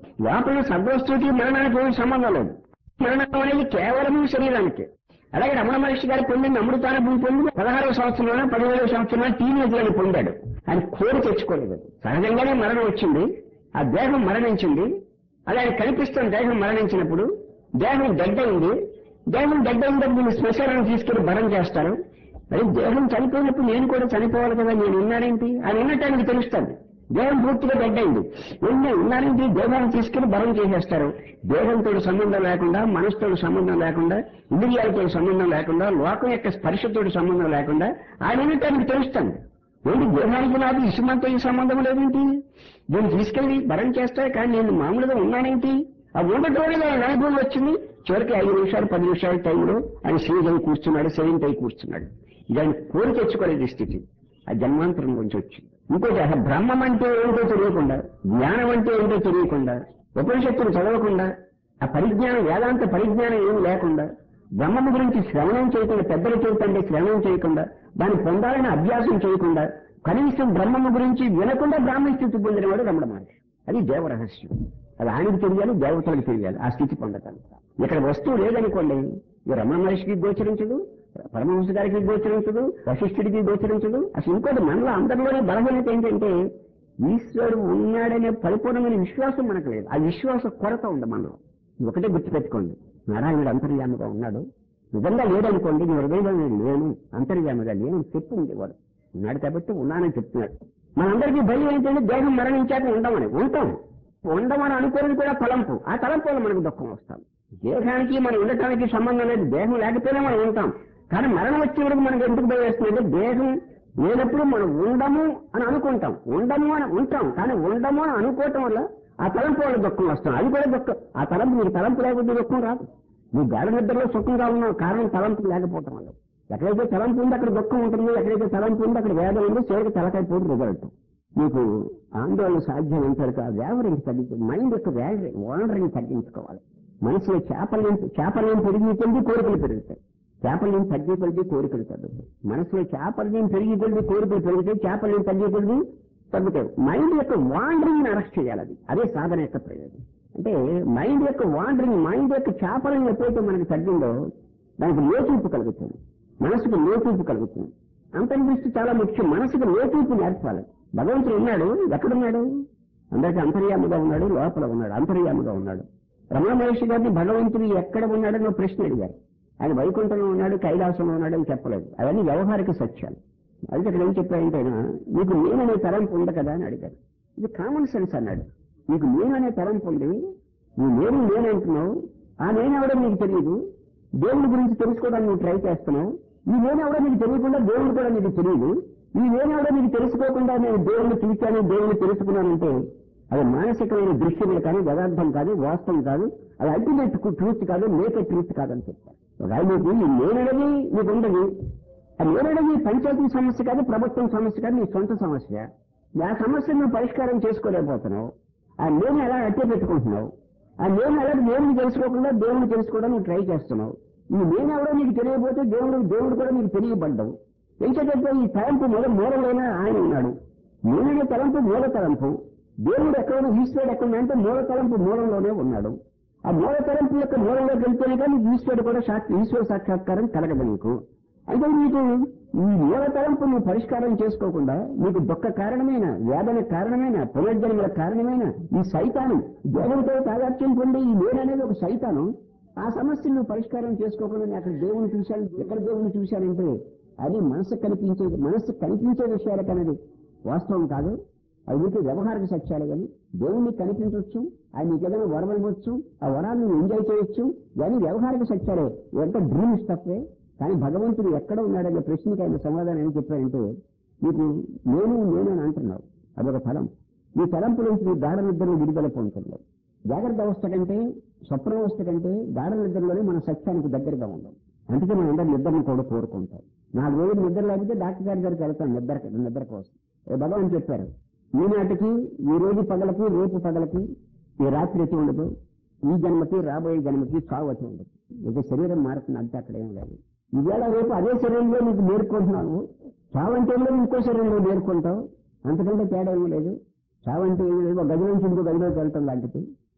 లోపల సద్వస్తువుకి మరణానికి ఏమి సంబంధం లేదు. మరణం అనేది కేవలం శరీరానికి. అలాగే రమణ మహర్షి గారు పొందిన అమృతానుభవం పొంది పదహారవ సంవత్సరంలో పదిహేడవ సంవత్సరంలో టీనేజ్లను పొందాడు. ఆయన కోరి తెచ్చుకోలేదు. సహజంగానే మరణం వచ్చింది, ఆ దేహం మరణించింది. అలా ఆయన కనిపిస్తున్న దేహం మరణించినప్పుడు దేహం దడ్డైంది. దేహం దడ్డైనప్పుడు నేను శ్మశానం తీసుకెళ్లి భరం చేస్తాను. మరి దేహం చనిపోయినప్పుడు నేను కూడా చనిపోవాలి కదా, నేను ఉన్నానేంటి అని ఉన్నట్టానికి తెలుస్తాను. దేహం పూర్తిగా దడ్డైంది, నేను ఉన్నానేంటి, దేహాన్ని తీసుకెళ్లి భరం చేసేస్తారు. దేహంతో సంబంధం లేకుండా, మనసుతో సంబంధం లేకుండా, ఇంద్రియాలతో సంబంధం లేకుండా, లోకం యొక్క స్పర్శతో సంబంధం లేకుండా ఆయన ఉన్నట్టానికి తెలుస్తాను. ఏంటి దేహానికి నాకు ఇసుమంతా ఈ సంబంధం లేదేంటి, దీన్ని తీసుకెళ్లి భరం చేస్తారు, కానీ నేను మామూలుగా ఉన్నానేంటి, ఆ ఉండటం వల్ల ఆయన అనుభవం వచ్చింది. చివరికి ఐదు నిమిషాలు పది నిమిషాల టైంలో ఆయన సీజ్ అయి కూర్చున్నాడు, సెయింట్ అయి కూర్చున్నాడు. ఇది ఆయన కోరి తెచ్చుకోలేదు స్థితి, ఆ జన్మాంతరం నుంచి వచ్చింది. ఇంకోటి అసలు బ్రహ్మం అంటే ఏంటో తెలియకుండా, జ్ఞానం అంటే ఏంటో తెలియకుండా, ఉపనిషత్తులు చదవకుండా, ఆ పరిజ్ఞానం వేదాంత పరిజ్ఞానం ఏమి లేకుండా, బ్రహ్మం గురించి శ్రవణం చేయకుండా, పెద్దల చేతంటే శ్రవణం చేయకుండా, దాన్ని పొందాలని అభ్యాసం చేయకుండా, కనీసం బ్రహ్మము గురించి వినకుండా బ్రాహ్మణ స్థితి పొందినవాడు రమణ మహర్షి. అది దేవరహస్యం. అది ఆయనకు తెలియాలి, దేవతలకు తెలియాలి ఆ స్థితి పొందటానికి. ఇక్కడ వస్తువు లేదనుకోండి, ఈ రమణ మహర్షికి గోచరించదు, పరమహంస గారికి గోచరించదు, వశిష్ఠుడికి గోచరించదు. అసలు ఇంకోటి మనలో అందరిలోనే బలహీనత ఏంటంటే ఈశ్వరుడు ఉన్నాడనే పరిపూర్ణమైన విశ్వాసం మనకు లేదు. ఆ విశ్వాస కొరత ఉంది మనలో. ఒకటే గుర్తుపెట్టుకోండి, నారాయణుడు అంతర్యామిగా ఉన్నాడు. నిజంగా లేదనుకోండి, నీ హృదయంలో నేను లేను, అంతర్యామిగా లేను చెప్పు ఉండేవాడు. ఉన్నాడు కాబట్టి ఉన్నానని చెప్తున్నాడు. మనందరికీ భయం ఏంటంటే దేహం మరణించాక ఉండమని. ఉంటాం, ఉండమని అనుకోని కూడా తలంపు. ఆ తలంపు వల్ల మనకు దుఃఖం వస్తాం. దేహానికి మనం ఉండటానికి సంబంధం లేదు, దేహం లేకపోయినా మనం ఉంటాం. కానీ మరణం వచ్చే వరకు మనకు ఎందుకు భయం వేస్తుందంటే దేహం లేనప్పుడు మనం ఉండము అని అనుకుంటాం, ఉండము అని ఉంటాం. కానీ ఉండము అని అనుకోవటం వల్ల ఆ తలంపు వల్ల దుఃఖం వస్తాం. అది కూడా దుఃఖం. ఆ తలంపు మీకు తలంపు లేకపోతే దుఃఖం రాదు. మీ గాఢ నిద్రలో సుఖంగా ఉన్న కారణం తలంపు లేకపోవటం వల్ల. ఎక్కడైతే తలంపు ఉంది అక్కడ దుఃఖం ఉంటుంది, ఎక్కడైతే తలంపు ఉంది అక్కడ వేదన ఉంది, చివరికి తలకాయ పోటీ రిజల్ట్. మీకు ఆందోళన సాధ్యమైనంతవరకు ఆ వేవరింగ్ తగ్గించు, మైండ్ యొక్క వాండరింగ్ తగ్గించుకోవాలి. మనసులో చేపలు చేపలను పెరిగి కొద్ది కోరికలు పెరుగుతాయి, చేపలను తగ్గి కొద్ది కోరికలు తగ్గుతాయి. మనసులో చేపలను పెరిగి కొద్ది కోరికలు పెరుగుతాయి, చేపలను తగ్గి కొద్ది తగ్గుతాయి. మైండ్ యొక్క వాండరింగ్ అరెస్ట్ చేయాలి. అది అదే సాధన యొక్క ప్రయోజనం. అంటే మైండ్ యొక్క వాండరింగ్, మైండ్ యొక్క చేపలను ఎప్పుడైతే మనకు తగ్గిందో దానికి లోచూపు కలుగుతుంది, మనసుకు లోచూపు కలుగుతుంది. అంతర్దృష్టి చాలా ముఖ్యం. మనసుకు లోచూపు నేర్పాలి. భగవంతుడు ఉన్నాడు, ఎక్కడున్నాడు? అందరికీ అంతర్యాముగా ఉన్నాడు, లోపల ఉన్నాడు, అంతర్యాముగా ఉన్నాడు. రమణ మహర్షి గారిని భగవంతుడు ఎక్కడ ఉన్నాడని ప్రశ్న అడిగారు. ఆయన వైకుంఠంలో ఉన్నాడు, కైలాసంలో ఉన్నాడు అని చెప్పలేదు. అవన్నీ వ్యవహారిక సత్యాలు. అది ఇక్కడ ఏం చెప్పారంటే, నీకు నేననే తలంపు ఉంది కదా అని అడిగారు. ఇది కామన్ సెన్స్ అన్నాడు. నీకు నేననే తలంపు ఉంది, నువ్వు నేను నేనంటున్నావు, ఆ నేనెవడో నీకు తెలియదు. దేవుడి గురించి తెలుసుకోవడానికి నువ్వు ట్రై చేస్తున్నావు. ఈ నేనెవడో నీకు తెలియకుండా దేవుడు కూడా నీకు తెలియదు. ఈ నేనెవడో నీకు తెలుసుకోకుండా నేను దేవుడిని చూశాను, దేవుడిని తెలుసుకున్నానంటే అది మానసికమైన దృశ్యమే కానీ యథార్థం కాదు, వాస్తవం కాదు, అది అల్టిమేట్ ట్రూత్ కాదు, నేకెడ్ ట్రూత్ కాదని చెప్తారు. నీకు ఈ నేననేది నీకు ఉండదు. ఆ నేననేది పంచాయతీ సమస్య కాదు, ప్రభుత్వం సమస్య కాదు, నీ సొంత సమస్య. ఆ సమస్యను నువ్వు పరిష్కారం చేసుకోలేకపోతున్నావు. ఆ నేను ఎలా అట్టే పెట్టుకుంటున్నావు. ఆ నేను ఎలా దేవుడిని తెలుసుకోకుండా దేవుడిని తెలుసుకోవడం నువ్వు ట్రై చేస్తున్నావు. ఈ నేనెవడో నీకు తెలియకపోతే దేవుడు దేవుడు కూడా నీకు తెలియబడ్డావు. ఎంచేటంటే ఈ తలంపు మూల మూలంలోనే ఆయన ఉన్నాడు. నేననే తలంపు మూల తలంపు. దేవుడు ఎక్కడో ఈశ్వరుడు ఎక్కడ అంటే మూల తలంపు మూలంలోనే ఉన్నాడు. ఆ మూల తలంపు యొక్క మూలంలోకి వెళ్తేనే కానీ ఈశ్వరుడు కూడా సాక్షి ఈశ్వర సాక్షాత్కారం కలగదు నీకు. అయితే నీకు ఈ మూల తలంపు నువ్వు పరిష్కారం చేసుకోకుండా నీకు దుఃఖ కారణమైన, వేదన కారణమైన, పునర్జన్మల కారణమైన ఈ సైతాను దేవుడితో తాదాత్యం పొంది ఈ నేననేది ఒక సైతాను. ఆ సమస్యను నువ్వు పరిష్కారం చేసుకోకుండా నేను అక్కడ దేవుని చూశాను, ఎక్కడ దేవుని చూశానంటే అది మనసు కనిపించే మనస్సు కనిపించే విషయాల కనేది వాస్తవం కాదు. అది మీకు వ్యవహారిక సత్యాలు. కానీ దేవుణ్ణి కనిపించవచ్చు, ఆయన నీకు ఏదైనా వరం ఇవ్వచ్చు, ఆ వరాన్ని నువ్వు ఎంజాయ్ చేయొచ్చు. ఇవన్నీ వ్యవహారిక సత్యాలే, ఎంత డ్రీమ్స్ తప్పే. కానీ భగవంతుడు ఎక్కడ ఉన్నాడనే ప్రశ్నకి ఆయన సమాధానం ఏం చెప్పారంటే, నీకు నేను నేను అని అంటున్నావు, అదొక తలం. ఈ తలంపు నుంచి నీ గాఢ నిద్రను విడుదల పొందుతున్నావు. జాగ్రత్త అవస్థ కంటే, స్వప్నావస్థ కంటే గాఢ నిద్రలోనే మన సత్యానికి దగ్గరగా ఉండం. అందుకే మనం అందరూ నిద్రను కూడా కోరుకుంటాం. నాలుగు రోజులు నిద్ర లేకపోతే డాక్టర్ గారి దగ్గరికి వెళ్తాను నిద్ర నిద్ర కోసం. భగవాన్ చెప్పారు, ఈనాటికి ఈ రోజు పగలకి రేపు పగలకి ఈ రాత్రి ఎటు ఉండదు, ఈ జన్మకి రాబోయే జన్మకి చావు అటు ఉండదు. ఇక శరీరం మారుతుంది అంతే, అక్కడ ఏం లేదు. ఈవేళ రేపు అదే శరీరంలో నీకు నేర్చుకుంటున్నావు, చావంటే ఇంకో శరీరంలో నేర్చుకుంటావు. అంతకంటే తేడా ఏమీ లేదు. చావంటే ఏమీ లేదు, ఒక గది నుంచి ఇంకో గదిలోకి వెళ్తాం లాంటిది.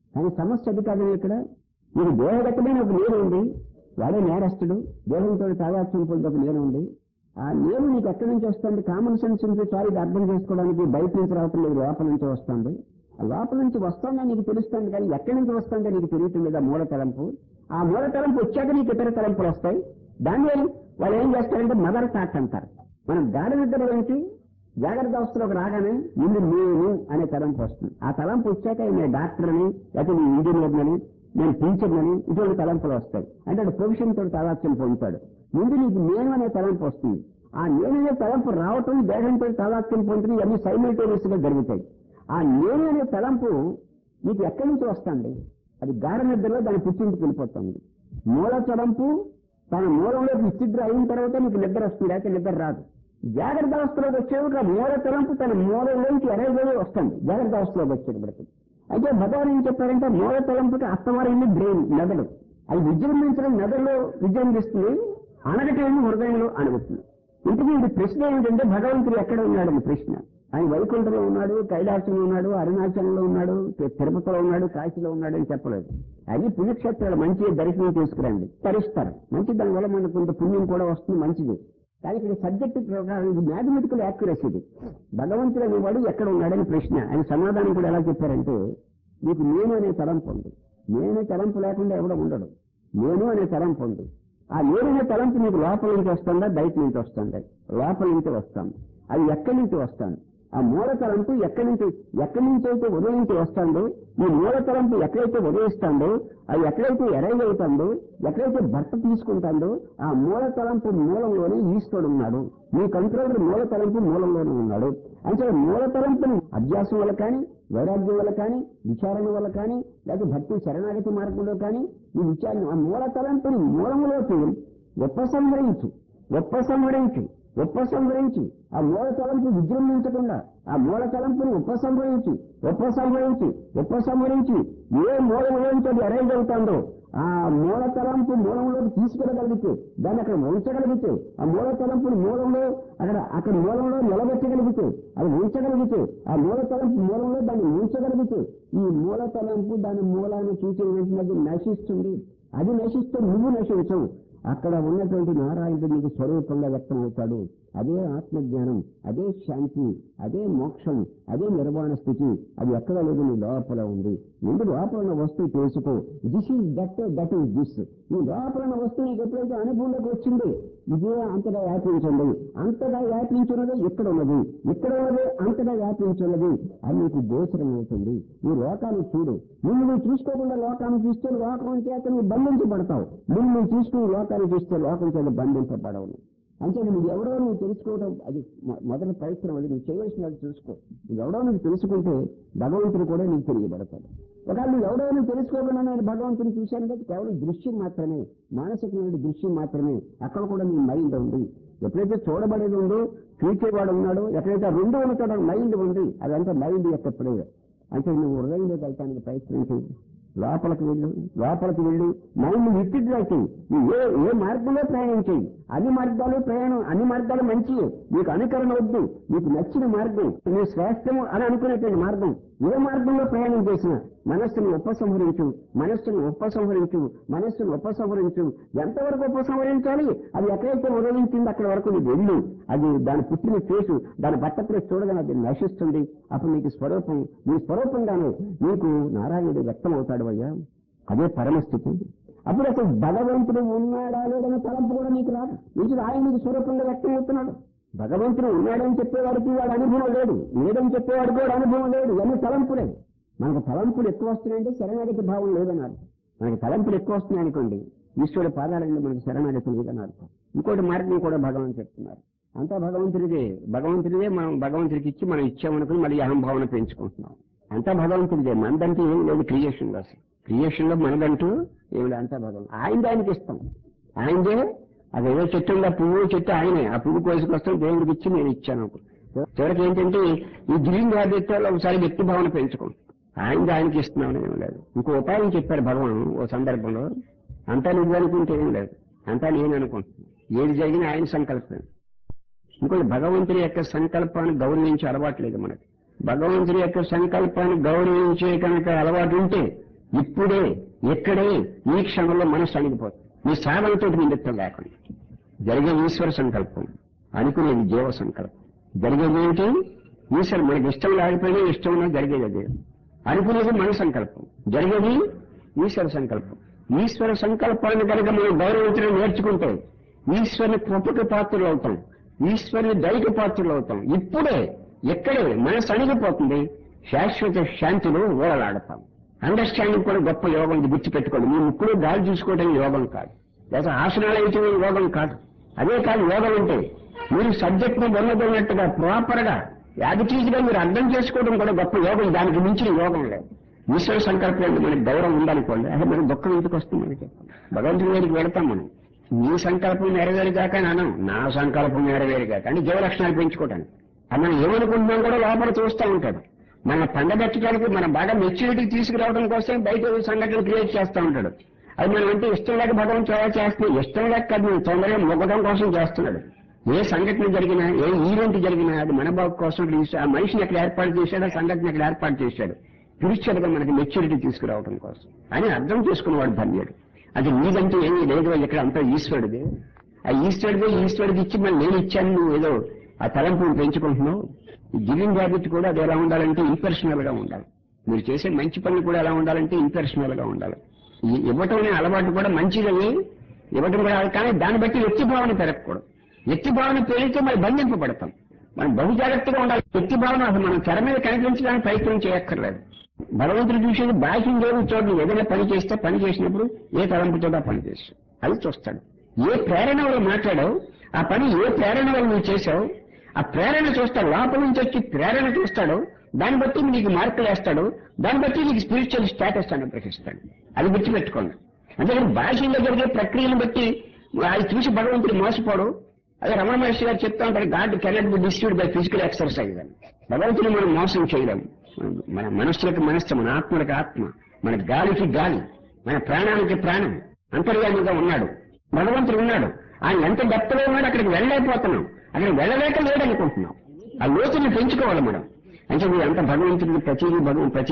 కానీ సమస్య అది కాదు ఇక్కడ. మీకు దేహగతమైన ఒక నేను ఉంది, వాడే నేరస్తుడు, దేహంతో తాదాత్మ్యం పొంది ఒక నేను ఉంది. ఆ నేను నీకు ఎక్కడి నుంచి వస్తుంది? కామన్ సెన్స్ నుంచి చాలు ఇది అర్థం చేసుకోవడానికి. బయట నుంచి రావటం లేదు, లోపల నుంచి వస్తుంది. ఆ లోపల నుంచి వస్తుందని నీకు తెలుస్తుంది, కానీ ఎక్కడి నుంచి వస్తుందో నీకు తెలియటం లేదు. ఆ మూల తలంపు, ఆ మూల తలంపు వచ్చాక నీకు ఇతర తలంపులు వస్తాయి. దాన్ని వాళ్ళు ఏం చేస్తారంటే మదర్ థాట్ అంటారు. మనం గాఢ నిద్ర నుంచి జాగ్రత్త అవస్థలోకి రాగానే ముందు నేను అనే తలంపు వస్తుంది. ఆ తలంపు వచ్చాక నేను డాక్టర్ అని, లేకపోతే నేను ఇంజనీర్ అని, నేను టీచర్ అని, ఇటువంటి తలంపులు వస్తాయి. అంటే అటు ప్రొఫెషన్ తోటి తాదాత్మ్యం పొందుతాడు. ముందు నీకు నేను అనే తలంపు వస్తుంది. ఆ నేననే తలంపు రావటం, దేహంతో తాదాత్మ్యం పొందుతుంది, ఇవన్నీ సైమల్టేనియస్ గా జరుగుతాయి. ఆ నేను అనే తలంపు నీకు ఎక్కడి నుంచి వస్తుంది? అది గాఢ నిద్రలో దాని పుట్టింటికి వెళ్ళిపోతుంది. మూల తలంపు తన మూలంలోకి విచిద్ర అయిన తర్వాత నీకు నిద్ర వస్తుంది, లేకపోతే నిద్ర రాదు. జాగ్రత్త అవస్థలోకి వచ్చేప్పుడు మూల తలంపు తన మూలంలోంచి ఎరైజే వస్తుంది జాగ్రత్త అవస్థలోకి వచ్చేటప్పటికి. అయితే భగవాన్ ఏం చెప్పారంటే మూల తలంపుకి అత్తవారైంది బ్రెయిన్, మెదడు. అది విజృంభించడం మెదడులో విజృంభిస్తుంది, అనగటం హృదయంలో అణుగుతుంది. ఇంటికి ఇది ప్రశ్న ఏమిటంటే భగవంతుడు ఎక్కడ ఉన్నాడని ప్రశ్న. ఆయన వైకుంఠంలో ఉన్నాడు, కైలాసంలో ఉన్నాడు, అరుణాచలంలో ఉన్నాడు, తిరుపతిలో ఉన్నాడు, కాశీలో ఉన్నాడు అని చెప్పలేదు. అది పుణ్యక్షేత్రాలు మంచిగా దర్శనం చేసుకురండి, తరిస్తారు. మంచి దాని వల్ల మనకు కొంత పుణ్యం కూడా వస్తుంది, మంచిది. కానీ ఇక్కడ సబ్జెక్టు ప్రకారం ఇది మ్యాథమెటికల్ యాక్యురసీ. ఇది భగవంతుడు అనేవాడు ఎక్కడ ఉన్నాడని ప్రశ్న. ఆయన సమాధానం కూడా ఎలా చెప్పారంటే, మీకు నేను అనే తలంపు ఉంది. నేనే తలంపు లేకుండా ఎవడో ఉండడు. నేను అనే తలంపు ఉంది. ఆ నేననే తలంపు మీకు లోపల నుంచి వస్తుందా, బయట నుంచి వస్తుందా? లోపల నుంచి వస్తాను. అది ఎక్కడి నుంచి వస్తాను? ఆ మూల తలంపు ఎక్కడి నుంచి ఎక్కడి నుంచి అయితే ఉదయించి వస్తుందో, ఈ మూల తలంపు ఎక్కడైతే ఉదయిస్తుందో, అది ఎక్కడైతే ఎరైజ్ అవుతుందో, ఎక్కడైతే భర్త తీసుకుంటుందో, ఆ మూల తలంపు మూలంలోనే ఈశ్వరుడు ఉన్నాడు. మీ కంట్రోలర్ మూల తలంపు మూలంలోనే ఉన్నాడు. అంటే మూల తలంపుని అభ్యాసం వల్ల కానీ, వైరాగ్యం వల్ల కానీ, విచారణ వల్ల కానీ, లేకపోతే భక్తి శరణాగతి మార్గంలో కానీ, ఈ విచారణ ఆ మూల తలంపుని మూలంలోకి ఉపసంహరించి ఉపసంహరించి ఉపసంహరించి ఆ మూల తలంపు విజృంభించకుండా ఆ మూల తలంపుని ఉపసంహరించి ఉపసంహరించి ఉపసంహరించి ఏ మూలంలోంచి అది అరైజ్ అవుతుందో ఆ మూల తలంపు మూలంలోకి తీసుకెళ్ళగలిగితే, దాన్ని అక్కడ ఉంచగలిగితే, ఆ మూల తలంపుని మూలంలో అక్కడ అక్కడ మూలంలో నిలబెట్టగలిగితే, అది ఉంచగలిగితే, ఆ మూల తలంపు మూలంలో దాన్ని ఉంచగలిగితే, ఈ మూల తలంపు దాని మూలాన్ని చూసే వెంటనే అది నశిస్తుంది. అది నశిస్తే నువ్వు నశించవు. అక్కడ ఉన్నటువంటి నారాయణుడు నీకు స్వరూపంగా వ్యక్తం అవుతాడు. అదే ఆత్మజ్ఞానం, అదే శాంతి, అదే మోక్షం, అదే నిర్వాణ స్థితి. అది ఎక్కడ లేదు, నీ లోపల ఉంది. ముందు లోపల ఉన్న వస్తువు తెలుసుకో. This is that, that is this. ఈ లోపల ఉన్న వస్తువు నీకు ఎప్పుడైతే అనుభవంలోకి వచ్చింది, ఇదే అంతగా వ్యాపించండి. అంతగా వ్యాపించున్నది ఇక్కడ ఉన్నది, ఇక్కడ ఉన్నది అంతగా వ్యాపించున్నది. అది నీకు గోచరం అవుతుంది. ఈ లోకాన్ని చూడు. నిన్ను నువ్వు చూసుకోకుండా లోకాన్ని చూస్తే లోకం చేత నువ్వు బంధించబడతావు. నిన్ను నువ్వు చూసుకుని లోకాన్ని చూస్తే లోకం చేత బంధించబడవు. అంటే నువ్వు ఎవడో నువ్వు తెలుసుకోవడం అది మొదటి ప్రయత్నం. అది నువ్వు చేయవలసిన అది చూసుకో. నువ్వు ఎవడో నువ్వు తెలుసుకుంటే భగవంతుడు కూడా నీకు తెలియబడతాడు. ఒకవేళ నువ్వు ఎవడో నువ్వు తెలుసుకోకుండా నేను భగవంతుని చూశాను కదా, కేవలం దృశ్యం మాత్రమే, మానసికమైన దృశ్యం మాత్రమే. అక్కడ కూడా నీ మైండ్ ఉంది. ఎప్పుడైతే చూడబడేది ఉందో, చూసేవాడు ఉన్నాడో, ఎక్కడైతే రెండు ఉంటాడో మైండ్ ఉంది. అదంతా మైండ్ యొక్క ప్రేయర్. అంటే నువ్వు హృదయంలోకి వెళ్ళటానికి ప్రయత్నం చేయి. లోపలికి వెళ్ళు, లోపలికి వెళ్ళి మైండ్ విత్డ్రా చేయి. ఏ ఏ మార్గంలో ప్రయాణం చేయి. అన్ని మార్గాలు ప్రయాణం, అన్ని మార్గాలు మంచివి. నీకు అనుకరణ వద్దు. నీకు నచ్చిన మార్గం, నీ శ్రేష్టము అని అనుకునేటువంటి మార్గం. ఏ మార్గంలో ప్రయాణం చేసినా మనస్సును ఉపసంహరించు, మనస్సును ఉపసంహరించు, మనస్సును ఉపసంహరించు. ఎంతవరకు ఉపసంహరించాలి? అది ఎక్కడైతే ఉదయించిందో అక్కడ వరకు నీకు వెళ్ళు. అది దాని పుట్టిన చేసు, దాని బట్ట ప్లేస్ చూడగానే అది నశిస్తుంది. అప్పుడు నీకు స్వరూపం, నీ స్వరూపంగానే నీకు నారాయణుడు వ్యక్తం అవుతాడు అయ్యా. అదే పరమస్థితి. అప్పుడు అసలు భగవంతుడు ఉన్నాడా లేదనే తలంపు కూడా నీకు రాదు. నీకు ఆయన నీకు స్వరూపంగా వ్యక్తం అవుతున్నాడు. భగవంతుడు ఉన్నాడని చెప్పేవాడికి వాడు అనుభవం లేదు, లేదని చెప్పేవాడికి కూడా అనుభవం లేదు. ఇవన్నీ తలంపులే. మనకు తలంపులు ఎక్కువ వస్తున్నాయంటే శరణాగతి భావం లేదన్నారు. మనకి తలంపులు ఎక్కువ వస్తున్నాయి అనుకోండి, ఈశ్వరుడు పాదాలంటే మనకి శరణాగతి లేదని అర్థం. ఇంకోటి మార్గం కూడా భగవాన్ చెప్తున్నారు. అంతా భగవంతుడిదే. భగవంతుడిదే మనం భగవంతుడికి ఇచ్చి మనం ఇచ్చామనుకుని మళ్ళీ అహంభావన పెంచుకుంటున్నాం. అంతా భగవంతుడిదే. మనదంటూ ఏం లేదు క్రియేషన్ లో. అసలు క్రియేషన్ లో మనదంటూ ఏమి అంతా భగవంతుడు. ఆయన దానికి ఇస్తాం. ఆయనదే. అదేదో చెట్టు ఉందా, పువ్వు చెట్టు ఆయనే. ఆ పువ్వు కోసుకొస్తాం, దేవుడికి ఇచ్చి నేను ఇచ్చాను. చివరికి ఏంటంటే ఈ గిరింగ్ హ్యాబిట్లో ఒకసారి వ్యక్తి భావన పెంచుకోండి. ఆయన ఆయనకి ఇస్తున్నామని ఏం లేదు. ఇంకో ఉపాయం చెప్పారు భగవాన్ ఓ సందర్భంలో. అంతా నువ్వు అనుకుంటే ఏం లేదు, అంతా నేను అనుకుంటున్నాను. ఏది జరిగినా ఆయన సంకల్పం. ఇంకోటి భగవంతుడి యొక్క సంకల్పాన్ని గౌరవించే అలవాటు లేదు మనకి. భగవంతుడి యొక్క సంకల్పాన్ని గౌరవించే కనుక అలవాటు ఉంటే ఇప్పుడే ఇక్కడే ఈ క్షణంలో మనసు అణిగిపోతుంది. మీ సాధనతో నిమిత్తం లేకుండా జరిగేది ఈశ్వర సంకల్పం, అనుకునేది జీవ సంకల్పం. జరిగేది ఏంటి? ఈశ్వరు. మనకి ఇష్టం లేకపోయినా ఇష్టం ఉన్నా జరిగేది అదే. అనుకునేది మన సంకల్పం, జరిగేది ఈశ్వర సంకల్పం. ఈశ్వర సంకల్పాన్ని కనుక మనం గౌరవించడం నేర్చుకుంటే ఈశ్వరుని కృపకు పాత్రలు అవుతాం, ఈశ్వరుని దైక పాత్రలు అవుతాం. ఇప్పుడే ఎక్కడే మనసు అణిగిపోతుంది, శాశ్వత శాంతిలో ఓడలాడతాం. అండర్స్టాండింగ్ కూడా గొప్ప యోగం. ఇది గుర్తుపెట్టుకోండి. మీ ముక్కులో గాలి చూసుకోవడం యోగం కాదు, లేదా ఆసనాలు అయితే యోగం కాదు. అదే కాదు యోగం అంటే మీరు సబ్జెక్ట్ ను ఉన్నదన్నట్టుగా ప్రాపర్ గా యాజిటీజ్గా మీరు అర్థం చేసుకోవడం కూడా గొప్ప యోగం. దానికి మించిన యోగం లేదు. ఈశ్వర సంకల్పం మనకి గౌరవం ఉందనుకోండి, అదే మనకి దుఃఖం ఎందుకు వస్తుంది? మనకి భగవంతుడి దగ్గరికి వెళతాం మనం. నీ సంకల్పం నెరవేరుగాక అనం, నా సంకల్పం నెరవేరుగాక అని జీవలక్షణాలు పెంచుకోవటానికి. అది మనం ఏమనుకుంటున్నాం కూడా లోపల చూస్తూ ఉంటాడు. మన పండబెట్టడానికి, మనం బాగా మెచ్యూరిటీకి తీసుకురావడం కోసం బయట సంఘటనలు క్రియేట్ చేస్తూ ఉంటాడు. అది మనం అంటే ఇష్టం లేక భగవంతుడు ఎలా చేస్తున్నాడు? ఇష్టం లేక కాదు, నువ్వు తొందరగా మొగ్గడం కోసం చేస్తున్నాడు. ఏ సంఘటన జరిగినా, ఏ ఈవెంట్ జరిగినా అది మన బాగు కోసం. ఆ మనిషిని ఎక్కడ ఏర్పాటు చేశాడు, ఆ సంఘటన ఎక్కడ ఏర్పాటు చేశాడు, స్పిరిచువల్ గా మనకి మెచ్యూరిటీ తీసుకురావడం కోసం అని అర్థం చేసుకున్నవాడు ధన్యుడు. అది నీదంటే ఏమీ లేదు, ఇక్కడ అంతా ఈశ్వరుడిది. ఆ ఈశ్వరుడిదే ఈశ్వరుడికి ఇచ్చి మళ్ళీ నేను ఇచ్చాను, నువ్వు ఏదో ఆ తలంపును పెంచుకుంటున్నావు. ఈ గివింగ్ హ్యాబిట్ కూడా అది ఎలా ఉండాలంటే ఇంపర్సనల్ గా ఉండాలి. మీరు చేసే మంచి పనులు కూడా ఎలా ఉండాలంటే ఇంపర్సనల్ గా ఉండాలి. ఇవ్వటం అనే అలవాటు కూడా మంచిదని ఇవ్వటం కూడా, కానీ దాన్ని బట్టి వ్యక్తి భావన పెరగకూడదు. వ్యక్తి భావన పెరిగితే మరి బంధింపబడతాం. మనం బహు జాగ్రత్తగా ఉండాలి. వ్యక్తి భావన అసలు మనం తెర మీద కనిపించడానికి ప్రయత్నం చేయక్కర్లేదు. భగవంతుడు చూసేది బాహ్యం దేవుడు చూడండి. ఏదైనా పని చేస్తే పని చేసినప్పుడు ఏ తలంపుతో ఆ పని చేస్తాడు అది చూస్తాడు. ఏ ప్రేరణ వల్ల మాట్లాడావు, ఆ పని ఏ ప్రేరణ వల్ల నువ్వు చేశావు, ఆ ప్రేరణ చూస్తాడు. లోపల నుంచి వచ్చి ప్రేరణ చూస్తాడు. దాన్ని బట్టి నీకు మార్కులు వేస్తాడు. దాన్ని బట్టి నీకు స్పిరిచువల్ స్టేటస్ అనుగ్రహిస్తాడు. అది గుర్తుపెట్టుకోండి. అంతేకాని బాహ్యంగా జరిగే ప్రక్రియను బట్టి అది చూసి భగవంతుడు మోసపోడు. అదే రమణ మహర్షి గారు చెప్తా ఉంటారు, God cannot be disturbed by physical exercise అని. భగవంతుని మనం మోసం చేయలేము. మన మనస్సులకు మనస్సు, మన ఆత్మలకు ఆత్మ, మన గాలికి గాలి, మన ప్రాణానికి ప్రాణం అంతర్యామిగా ఉన్నాడు. భగవంతుడు ఉన్నాడు. ఆయన ఎంత డెప్త్లో ఉన్నాడు, అక్కడికి వెళ్ళలేకపోతున్నాం. అక్కడికి వెళ్ళలేక లేడనుకుంటున్నాం. ఆ లోతుని పెంచుకోవాలి మనం. అంటే మీరు అంత భగవంతుడికి ప్రతి భగవం ప్రతి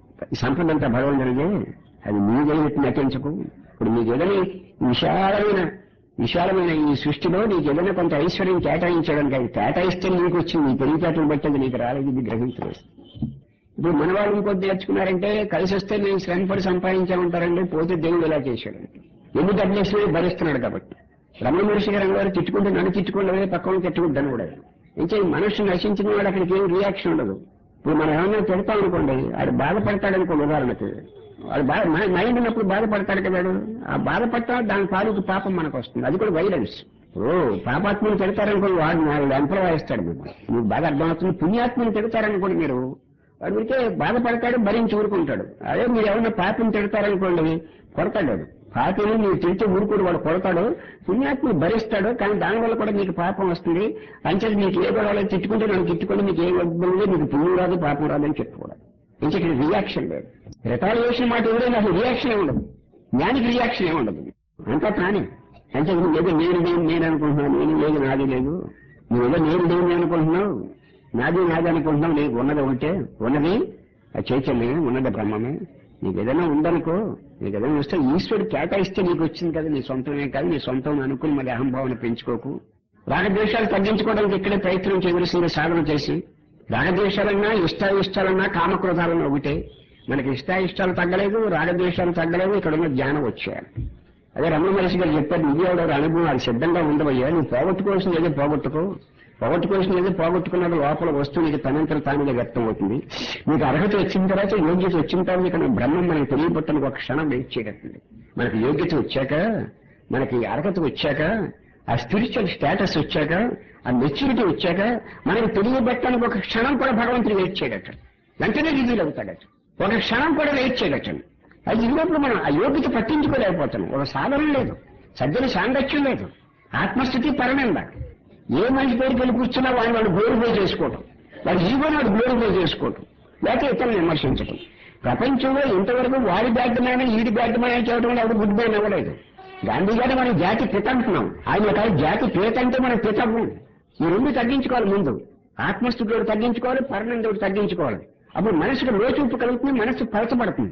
సంపద అంతా భగవంతుడిదే. అది మీదే నటించకు. ఇప్పుడు మీకు ఏదైనా విశాలమైన విశాలమైన ఈ సృష్టిలో నీకు ఏదైనా కొంత ఐశ్వర్యం కేటాయించడానికి, అది కేటాయిస్తే నీకు వచ్చింది. నీ తెలివితేటలు బట్టి అది నీకు రాలేదు, ఇది గ్రహించలేదు. ఇప్పుడు మన వాళ్ళు ఇంకొద్ది నేర్చుకున్నారంటే కలిసి వస్తే నేను శ్రమపడి సంపాదించామంటారండి, పోతే దేవుడు ఇలా చేశాడంటే ఎన్ని డబ్బులు భరిస్తున్నాడు కాబట్టి. రమణ మహర్షి గారు అన్నవారు తిట్టుకుంటే నన్ను తిట్టుకుంటే పక్కన తిట్టుకుంటాను కూడా. అయితే మనస్సు నశించిన వాడు అక్కడికి ఏం రియాక్షన్ ఉండదు. ఇప్పుడు మనం ఏమన్నా పెడతాం అనుకోండి, ఆడు బాధపడతాడు అనుకోండి. ఉదాహరణకి వాడు బాధ మైండ్ ఉన్నప్పుడు బాధపడతాడు కదా, ఆ బాధపడతా దాని తాలూకు పాపం మనకు వస్తుంది. అది కూడా వైలెన్స్. ఓ పాపాత్మను తిడతారనుకోండి, వాడు నాలుగు ఎంపలో వేస్తాడు. మీకు మీకు బాగా అర్థమవుతుంది. పుణ్యాత్మను తిడతారనుకోండి, మీరు వాడు మీకే బాధపడతాడు, భరించి ఊరుకుంటాడు. అదే మీరు ఎవరన్నా పాపం తిడతారనుకోండి, కొడతాడు. పాపని మీరు తింటే ఊరుకోడు, వాడు కొడతాడు. పుణ్యాత్మని భరిస్తాడు, కానీ దానివల్ల కూడా మీకు పాపం వస్తుంది. అంచేది మీకు ఏ గొడవలో తిట్టుకుంటే నన్ను తిట్టుకుంటే మీకు ఏ ఇబ్బంది లేదు, మీకు పుణ్యం రాదు పాపం రాదని చెప్పుకోవడం. ఇంకా ఇక్కడ రియాక్షన్ లేదు. రిటాలియేషన్ మాట ఎవరైనా అసలు రియాక్షన్ ఉండదు. జ్ఞానికి రియాక్షన్ ఏముండదు, అంతా తానే. అంటే నువ్వు ఏదో నేను నేను నేను అనుకుంటున్నావు, నేను లేదు నాది లేదు. నువ్వు ఏదో నేను నేను అనుకుంటున్నావు, నాది నాది అనుకుంటున్నావు. నీకు ఉన్నది ఉంటే ఉన్నది ఆ చైతన్యమే, ఉన్నది బ్రహ్మమే. నీకు ఏదైనా ఉందనుకో, నీకు ఏదైనా వస్తే ఈశ్వరుడు కేటాయిస్తే నీకు వచ్చింది కదా, నీ సొంతమే కాదు. నీ సొంతం అనుకుని మళ్ళీ అహంభావన పెంచుకోకు. రాగద్వేషాలు తగ్గించుకోవడానికి ఇక్కడే ప్రయత్నం చేయవలసింది, సాధన చేసి. రాగద్వేషాలన్నా ఇష్టాయిష్టాలన్నా కామక్రోధాలన్నా ఒకటే. మనకి ఇష్టాయిష్టాలు తగ్గలేదు, రాగద్వేషాలు తగ్గలేదు, ఇక్కడ ఉన్న జ్ఞానం వచ్చేయాలి. అదే రమణ మహర్షి గారు చెప్పారు, ఇది ఎవడో అనుభవం అది సిద్ధంగా ఉండవయ్యా. నువ్వు పోగొట్టుకోవాల్సింది ఏదో పోగొట్టుకో, పోగొట్టుకోవాల్సింది ఏదో పోగొట్టుకున్నాడు. లోపల వస్తువు నీకు తనంతరం తానుగా వ్యక్తం అవుతుంది. మీకు అర్హత వచ్చిన తర్వాత, యోగ్యత వచ్చిన తర్వాత ఇక్కడ బ్రహ్మం మనకి తెలియబట్టడానికి ఒక క్షణం వెయిట్ చేయగలుగుతుంది. మనకి యోగ్యత వచ్చాక, మనకి అర్హత వచ్చాక, ఆ స్పిరిచువల్ స్టేటస్ వచ్చాక, ఆ మెచ్యూరిటీ వచ్చాక మనకి తెలియబట్టడానికి ఒక క్షణం కూడా భగవంతుడు వెయిట్ చేయగలట. వెంటనే రివీల్ అవుతాడట. ఒక క్షణం కూడా వెయిట్ చేయగలటండి. అది ఇన్నప్పుడు మనం ఆ యోగ్యత పట్టించుకోలేకపోతున్నాం. ఒక సాధన లేదు, సజ్జన సాంగత్యం లేదు, ఆత్మస్థితి పరనంద. ఏ మనిషి దగ్గరికి వెళ్ళి కూర్చున్నా వాడిని వాడు గ్లోరిఫై చేసుకోవటం, వాడు ఈగోని వాడు గ్లోరిఫై చేసుకోవటం, లేకపోతే ఇతరులు విమర్శించటం. ప్రపంచంలో ఇంతవరకు వాడి బ్యాడ్మైన ఈడి బ్యాడ్మైన చేయడం వల్ల ఎవరు గుడ్ మ్యాన్ అవ్వలేదు. గాంధీ గారు మనం జాతి పిత అంటున్నాం, ఆయన కాదు జాతి పిత అంటే మనం పితము. ఈ రెండు తగ్గించుకోవాలి. ముందు ఆత్మస్థితిలో తగ్గించుకోవాలి, పరనందోడు తగ్గించుకోవాలి. అప్పుడు మనసుకు లోచూపు కలుగుతుంది, మనసు పలచబడుతుంది.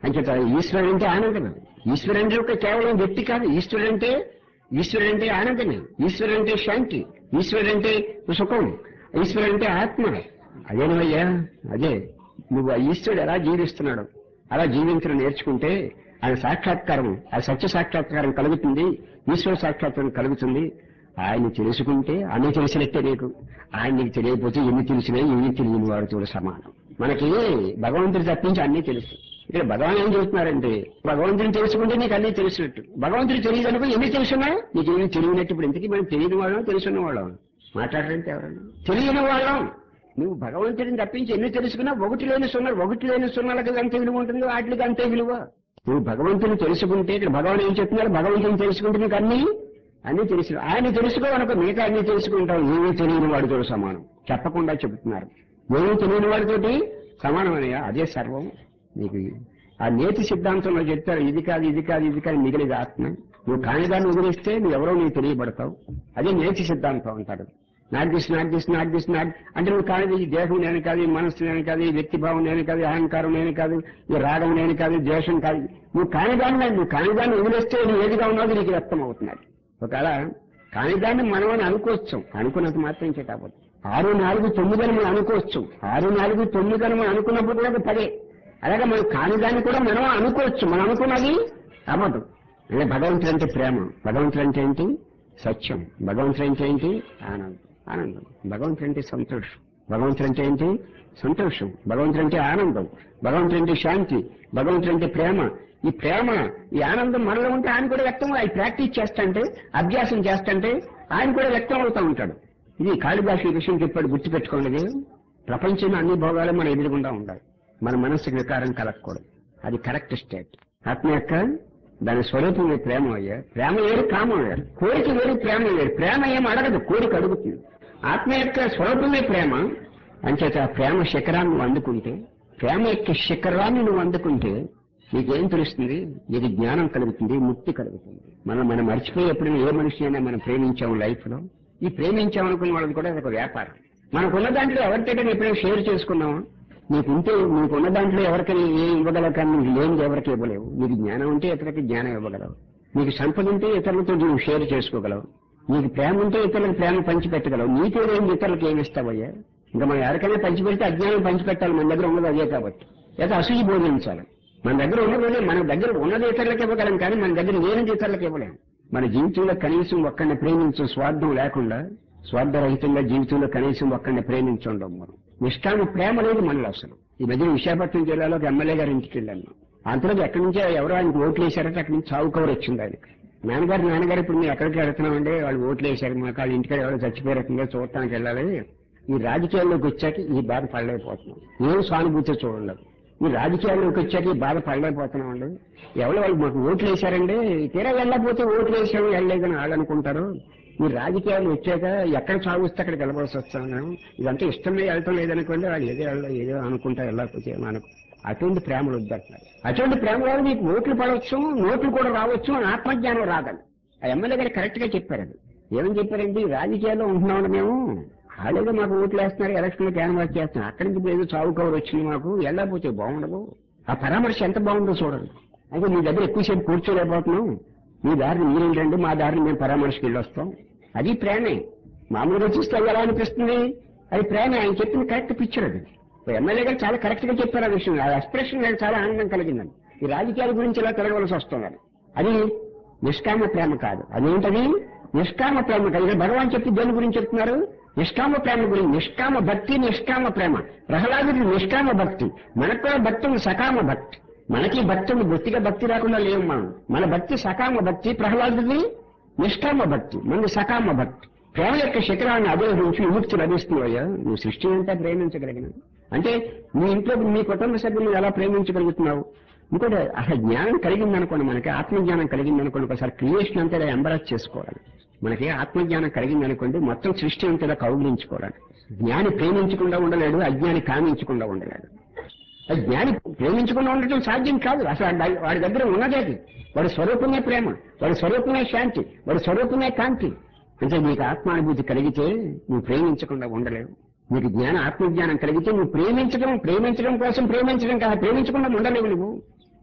అంచేత ఈశ్వరుడు అంటే ఆనందమే. ఈశ్వరుడు అంటే ఒక కేవలం వ్యక్తి కాదు. ఈశ్వరుడు అంటే ఈశ్వరుడు అంటే ఆనందమే. ఈశ్వరుడు అంటే శాంతి. ఈశ్వరుడు అంటే సుఖం. ఈశ్వరుడు అంటే ఆత్మ. అదేనవయ్యా, అదే నువ్వు ఆ ఈశ్వరుడు ఎలా జీవిస్తున్నాడు అలా జీవించడం నేర్చుకుంటే ఆయన సాక్షాత్కారం, ఆ సత్య సాక్షాత్కారం కలుగుతుంది, ఈశ్వర సాక్షాత్కారం కలుగుతుంది. ఆయన్ని తెలుసుకుంటే అన్నీ తెలిసినట్టే నీకు. ఆయన నీకు తెలియకపోతే ఎన్ని తెలిసినా ఎన్ని తెలియని వాడితో సమానం. మనకి భగవంతుడు తప్పించి అన్నీ తెలుసు. ఇక్కడ భగవాన్ ఏం చెబుతున్నారంటే భగవంతుని తెలుసుకుంటే నీకు అన్నీ తెలిసినట్టు. భగవంతుడు తెలియదు అనుకో ఎన్ని తెలుసున్నా నీకు ఏమి తెలియనట్టు. ఇప్పుడు ఇంతకీ మనం తెలియని వాళ్ళం తెలుసున్న వాళ్ళం మాట్లాడారంటే ఎవరన్నా తెలియని వాళ్ళం. నువ్వు భగవంతుడిని తప్పించి ఎన్ని తెలుసుకున్నా ఒకటి లేని సున్నారు, ఒకటి లేని సున్నాలకు అంతే విలువ ఉంటుందో వాటికి అంతే విలువ. నువ్వు భగవంతుని తెలుసుకుంటే ఇక్కడ భగవాన్ ఏం చెప్తున్నారు, భగవంతుని తెలుసుకుంటే నీకు అన్ని అన్ని తెలుసు. ఆయన తెలుసుకోవాలనుకో మిగతా అన్ని తెలుసుకుంటావు. ఏమీ తెలియని వాడితో సమానం. చెప్పకుండా చెబుతున్నారు ఏమీ తెలియని వాడితోటి సమానం అనయా. అదే సర్వం. నీకు ఆ నేతి సిద్ధాంతంలో చెప్తారు ఇది కాదు ఇది కాదు ఇది కాదు మిగిలిది ఆత్మ. నువ్వు కానిదాన్ని వదిలిస్తే నువ్వు ఎవరో నీకు తెలియబడతావు. అదే నేతి సిద్ధాంతం అంటారు. Not this not this not this not అంటే నువ్వు కానిది ఈ దేహం నేను కాదు, ఈ మనస్సు నేను కాదు, ఈ వ్యక్తిభావం నేను కాదు, అహంకారం నేను కాదు, ఈ రాగం నేను కాదు, ద్వేషం కాదు. నువ్వు కానిదాన్ని నువ్వు కానిదాన్ని వదిలేస్తే నువ్వు ఏదిగా ఉన్నది నీకు వ్యక్తం అవుతున్నాడు. ఒకవేళ కానిదాన్ని మనం అని అనుకోవచ్చు, అనుకున్నంత మాత్రం చేకపోతే ఆరు నాలుగు తొమ్మిది అని మనం అనుకోవచ్చు. ఆరు నాలుగు తొమ్మిది అని మనం అనుకున్నప్పుడు కూడా పదే. అలాగే మనం కానిదాన్ని కూడా మనం అనుకోవచ్చు. మనం అనుకున్నది అవ్వదు. అంటే భగవంతుడు అంటే ప్రేమ, భగవంతుడు అంటే ఏంటి సత్యం, భగవంతుడు అంటే ఏంటి ఆనందం. ఆనందం భగవంతుడు అంటే సంతోషం, భగవంతుడు అంటే ఏంటి సంతోషం, భగవంతుడు అంటే ఆనందం, భగవంతుడు అంటే శాంతి, భగవంతుడు అంటే ప్రేమ. ఈ ప్రేమ ఈ ఆనందం మనలో ఉంటే ఆయన కూడా వ్యక్తం, ఆయన ప్రాక్టీస్ చేస్తాంటే అభ్యాసం చేస్తాంటే ఆయన కూడా వ్యక్తం అవుతూ ఉంటాడు. ఇది కాళిదాసు విషయం చెప్పాడు, గుర్తుపెట్టుకోండి. ప్రపంచంలో అన్ని భోగాలు మనం ఎదురుగుండా ఉండాలి, మన మనస్సుకి వికారం కలగకూడదు. అది కరెక్ట్ స్టేట్. ఆత్మ యొక్క దాని స్వరూపమే ప్రేమ అయ్యా. ప్రేమ వేరు, కామం వేరు. కోరిక వేరు, ప్రేమ వేరు. ప్రేమ ఏం అడగదు, కోరిక అడుగుతుంది. ఆత్మ యొక్క స్వరూపమే ప్రేమ. అంచేత ప్రేమ శిఖరాన్ని నువ్వు అందుకుంటే, ప్రేమ యొక్క శిఖరాన్ని నువ్వు అందుకుంటే నీకేం తెలుస్తుంది, నీకు జ్ఞానం కలుగుతుంది, ముక్తి కలుగుతుంది. మనం మనం మర్చిపోయి ఎప్పుడైనా ఏ మనిషి అయినా మనం ప్రేమించాము లైఫ్ లో, ఈ ప్రేమించామనుకున్న వాళ్ళది కూడా ఒక వ్యాపారం. మనకున్న దాంట్లో ఎవరికైనా ఎప్పుడైనా షేర్ చేసుకున్నామా? నీకుంటే నీకున్న దాంట్లో ఎవరికైనా ఏం ఇవ్వగలవు, కానీ నీకు లేనిది ఎవరికి ఇవ్వలేవు. నీకు జ్ఞానం ఉంటే ఇతరులకి జ్ఞానం ఇవ్వగలవు, నీకు సంపద ఉంటే ఇతరులతో నువ్వు షేర్ చేసుకోగలవు, నీకు ప్రేమ ఉంటే ఇతరులకు ప్రేమ పంచిపెట్టగలవు. నీకే లేని ఇతరులకు ఏమి ఇస్తావయ్యా? ఇంకా మనం ఎవరికైనా పంచిపెడితే అజ్ఞానం పంచిపెట్టాలి. మన దగ్గర ఉన్నది అదే కాబట్టి, లేదా అసూయ బోధించాలి. మన దగ్గర ఉన్నది మన దగ్గర ఉన్నది ఇతరులకు ఇవ్వగలం, కానీ మన దగ్గర లేనిది ఇతరులకు ఇవ్వలేము. మన జీవితంలో కనీసం ఒక్కడిని ప్రేమించు, స్వార్థం లేకుండా స్వార్థరహితంగా జీవితంలో కనీసం ఒక్కడిని ప్రేమించుండం. మనం నిష్కామ ప్రేమ లేదు మనలో అసలు. ఈ మధ్య విశాఖపట్నం జిల్లాలో ఒక ఎమ్మెల్యే గారి ఇంటికి వెళ్ళాను. అంతలోకి ఎక్కడి నుంచో ఎవరో ఆయనకు ఓట్లు వేశారంటే అక్కడి నుంచి చావు కవర్ వచ్చింది ఆయనకి. నాన్నగారు నాన్నగారు ఇప్పుడు మేము ఎక్కడికి వెళ్తున్నామంటే వాళ్ళు ఓట్లు వేశారు, మాకు వాళ్ళ ఇంటికి ఎవరో చచ్చిపోయారకంగా చూడటానికి వెళ్ళాలి. ఈ రాజకీయాల్లోకి వచ్చాక ఈ బాధ పడలేకపోతున్నాం. ఏం సానుభూతి చూడండి. ఈ రాజకీయాల్లోకి వచ్చాక ఈ బాధ పడలేకపోతున్నాం అండి. ఎవరో వాళ్ళు మాకు ఓట్లు వేశారండి, తీరా వెళ్ళకపోతే ఓట్లు వేసాము వెళ్ళలేదని వాళ్ళు అనుకుంటారు. ఈ రాజకీయాలు వచ్చాక ఎక్కడ సాగుస్తే అక్కడికి వెళ్ళవలసి వస్తాను. ఇదంతా ఇష్టమే వెళ్తాం లేదనుకోండి, వాళ్ళు ఏదో ఏదో అనుకుంటా వెళ్ళకపోతే మనకు అటువంటి ప్రేమలు వద్దంటున్నారు. అటువంటి ప్రేమ వల్ల నీకు ఓట్లు పడవచ్చు, నోట్లు కూడా రావచ్చు, ఆత్మజ్ఞానం రాదని ఆ ఎమ్మెల్యే గారు కరెక్ట్ గా చెప్పారు. అది ఏమని చెప్పారండి, రాజకీయాల్లో ఉంటున్నామని మేము వాళ్ళేదో మాకు ఓట్లు వేస్తున్నారు, ఎలక్షన్ లో క్యాన్వాస్ చేస్తున్నారు, అక్కడి నుంచి ఏదో చావు కవర్ వచ్చింది, మాకు వెళ్ళకపోతే బాగుండదు. ఆ పరామర్శ ఎంత బాగుందో చూడండి. అయితే మీ దగ్గర ఎక్కువసేపు కూర్చోలేకపోతున్నాం, మీ దారిని మీరేంటండి, మా దారిని మేము పరామర్శకి వెళ్ళొస్తాం. అది ప్రేమే. మామూలుగా చూస్తే ఎలా అనిపిస్తుంది, అది ప్రేమే. ఆయన చెప్పిన కరెక్ట్ పిక్చర్ అది. ఎమ్మెల్యే గారు చాలా కరెక్ట్ గా చెప్పారు ఆ విషయం. ఆ ఎక్స్ప్రెషన్ నాకు చాలా ఆనందం కలిగిందని. ఈ రాజకీయాల గురించి ఇలా తిరగవలసి వస్తున్నారు. అది నిష్కామ ప్రేమ కాదు. అదేంటది నిష్కామ ప్రేమ కాదు. ఇక్కడ భగవాన్ చెప్పి దేని గురించి చెప్తున్నారు, నిష్కామ ప్రేమ గురించి. నిష్కామ భక్తి, నిష్కామ ప్రేమ. ప్రహ్లాదుడి నిష్కామ భక్తి, మనకు కూడా భక్తి ఉంది సకామ భక్తి. మనకి భక్తి ఉంది, బొత్తిగా భక్తి రాకుండా లేవు మనం. మన భక్తి సకామ భక్తి, ప్రహ్లాదుడి నిష్కామ భక్తి, మన సకామ భక్తి. ప్రేమ యొక్క శిఖరాన్ని అధిరోహించి విముక్తి లభిస్తున్నాయా? నువ్వు సృష్టి అంతా ప్రేమించగలిగిన అంటే మీ ఇంట్లో మీ కుటుంబ సభ్యులను ఎలా ప్రేమించగలుగుతున్నావు? ఇంకోటి అసలు జ్ఞానం కలిగిందనుకోండి, మనకి ఆత్మజ్ఞానం కలిగిందనుకోండి, ఒకసారి క్రియేషన్ అంతా ఎంబరాజ్ చేసుకోవాలి. మనకి ఆత్మజ్ఞానం కలిగిందనుకోండి, మొత్తం సృష్టి అంతా కౌగిలించుకోవాలి. జ్ఞాని ప్రేమించకుండా ఉండలేడు, అజ్ఞాని కామించకుండా ఉండలేడు. జ్ఞాని ప్రేమించకుండా ఉండటం సాధ్యం కాదు. అసలు వాడి దగ్గర ఉన్నదేది, వాడి స్వరూపమే ప్రేమ, వాడి స్వరూపమే శాంతి, వాడి స్వరూపమే కాంతి. అంటే నీకు ఆత్మానుభూతి కలిగితే నువ్వు ప్రేమించకుండా ఉండలేవు. నీకు జ్ఞాన ఆత్మజ్ఞానం కలిగితే నువ్వు ప్రేమించడం ప్రేమించడం కోసం ప్రేమించడం కాదు, ప్రేమించకుండా ఉండలేవు. నువ్వు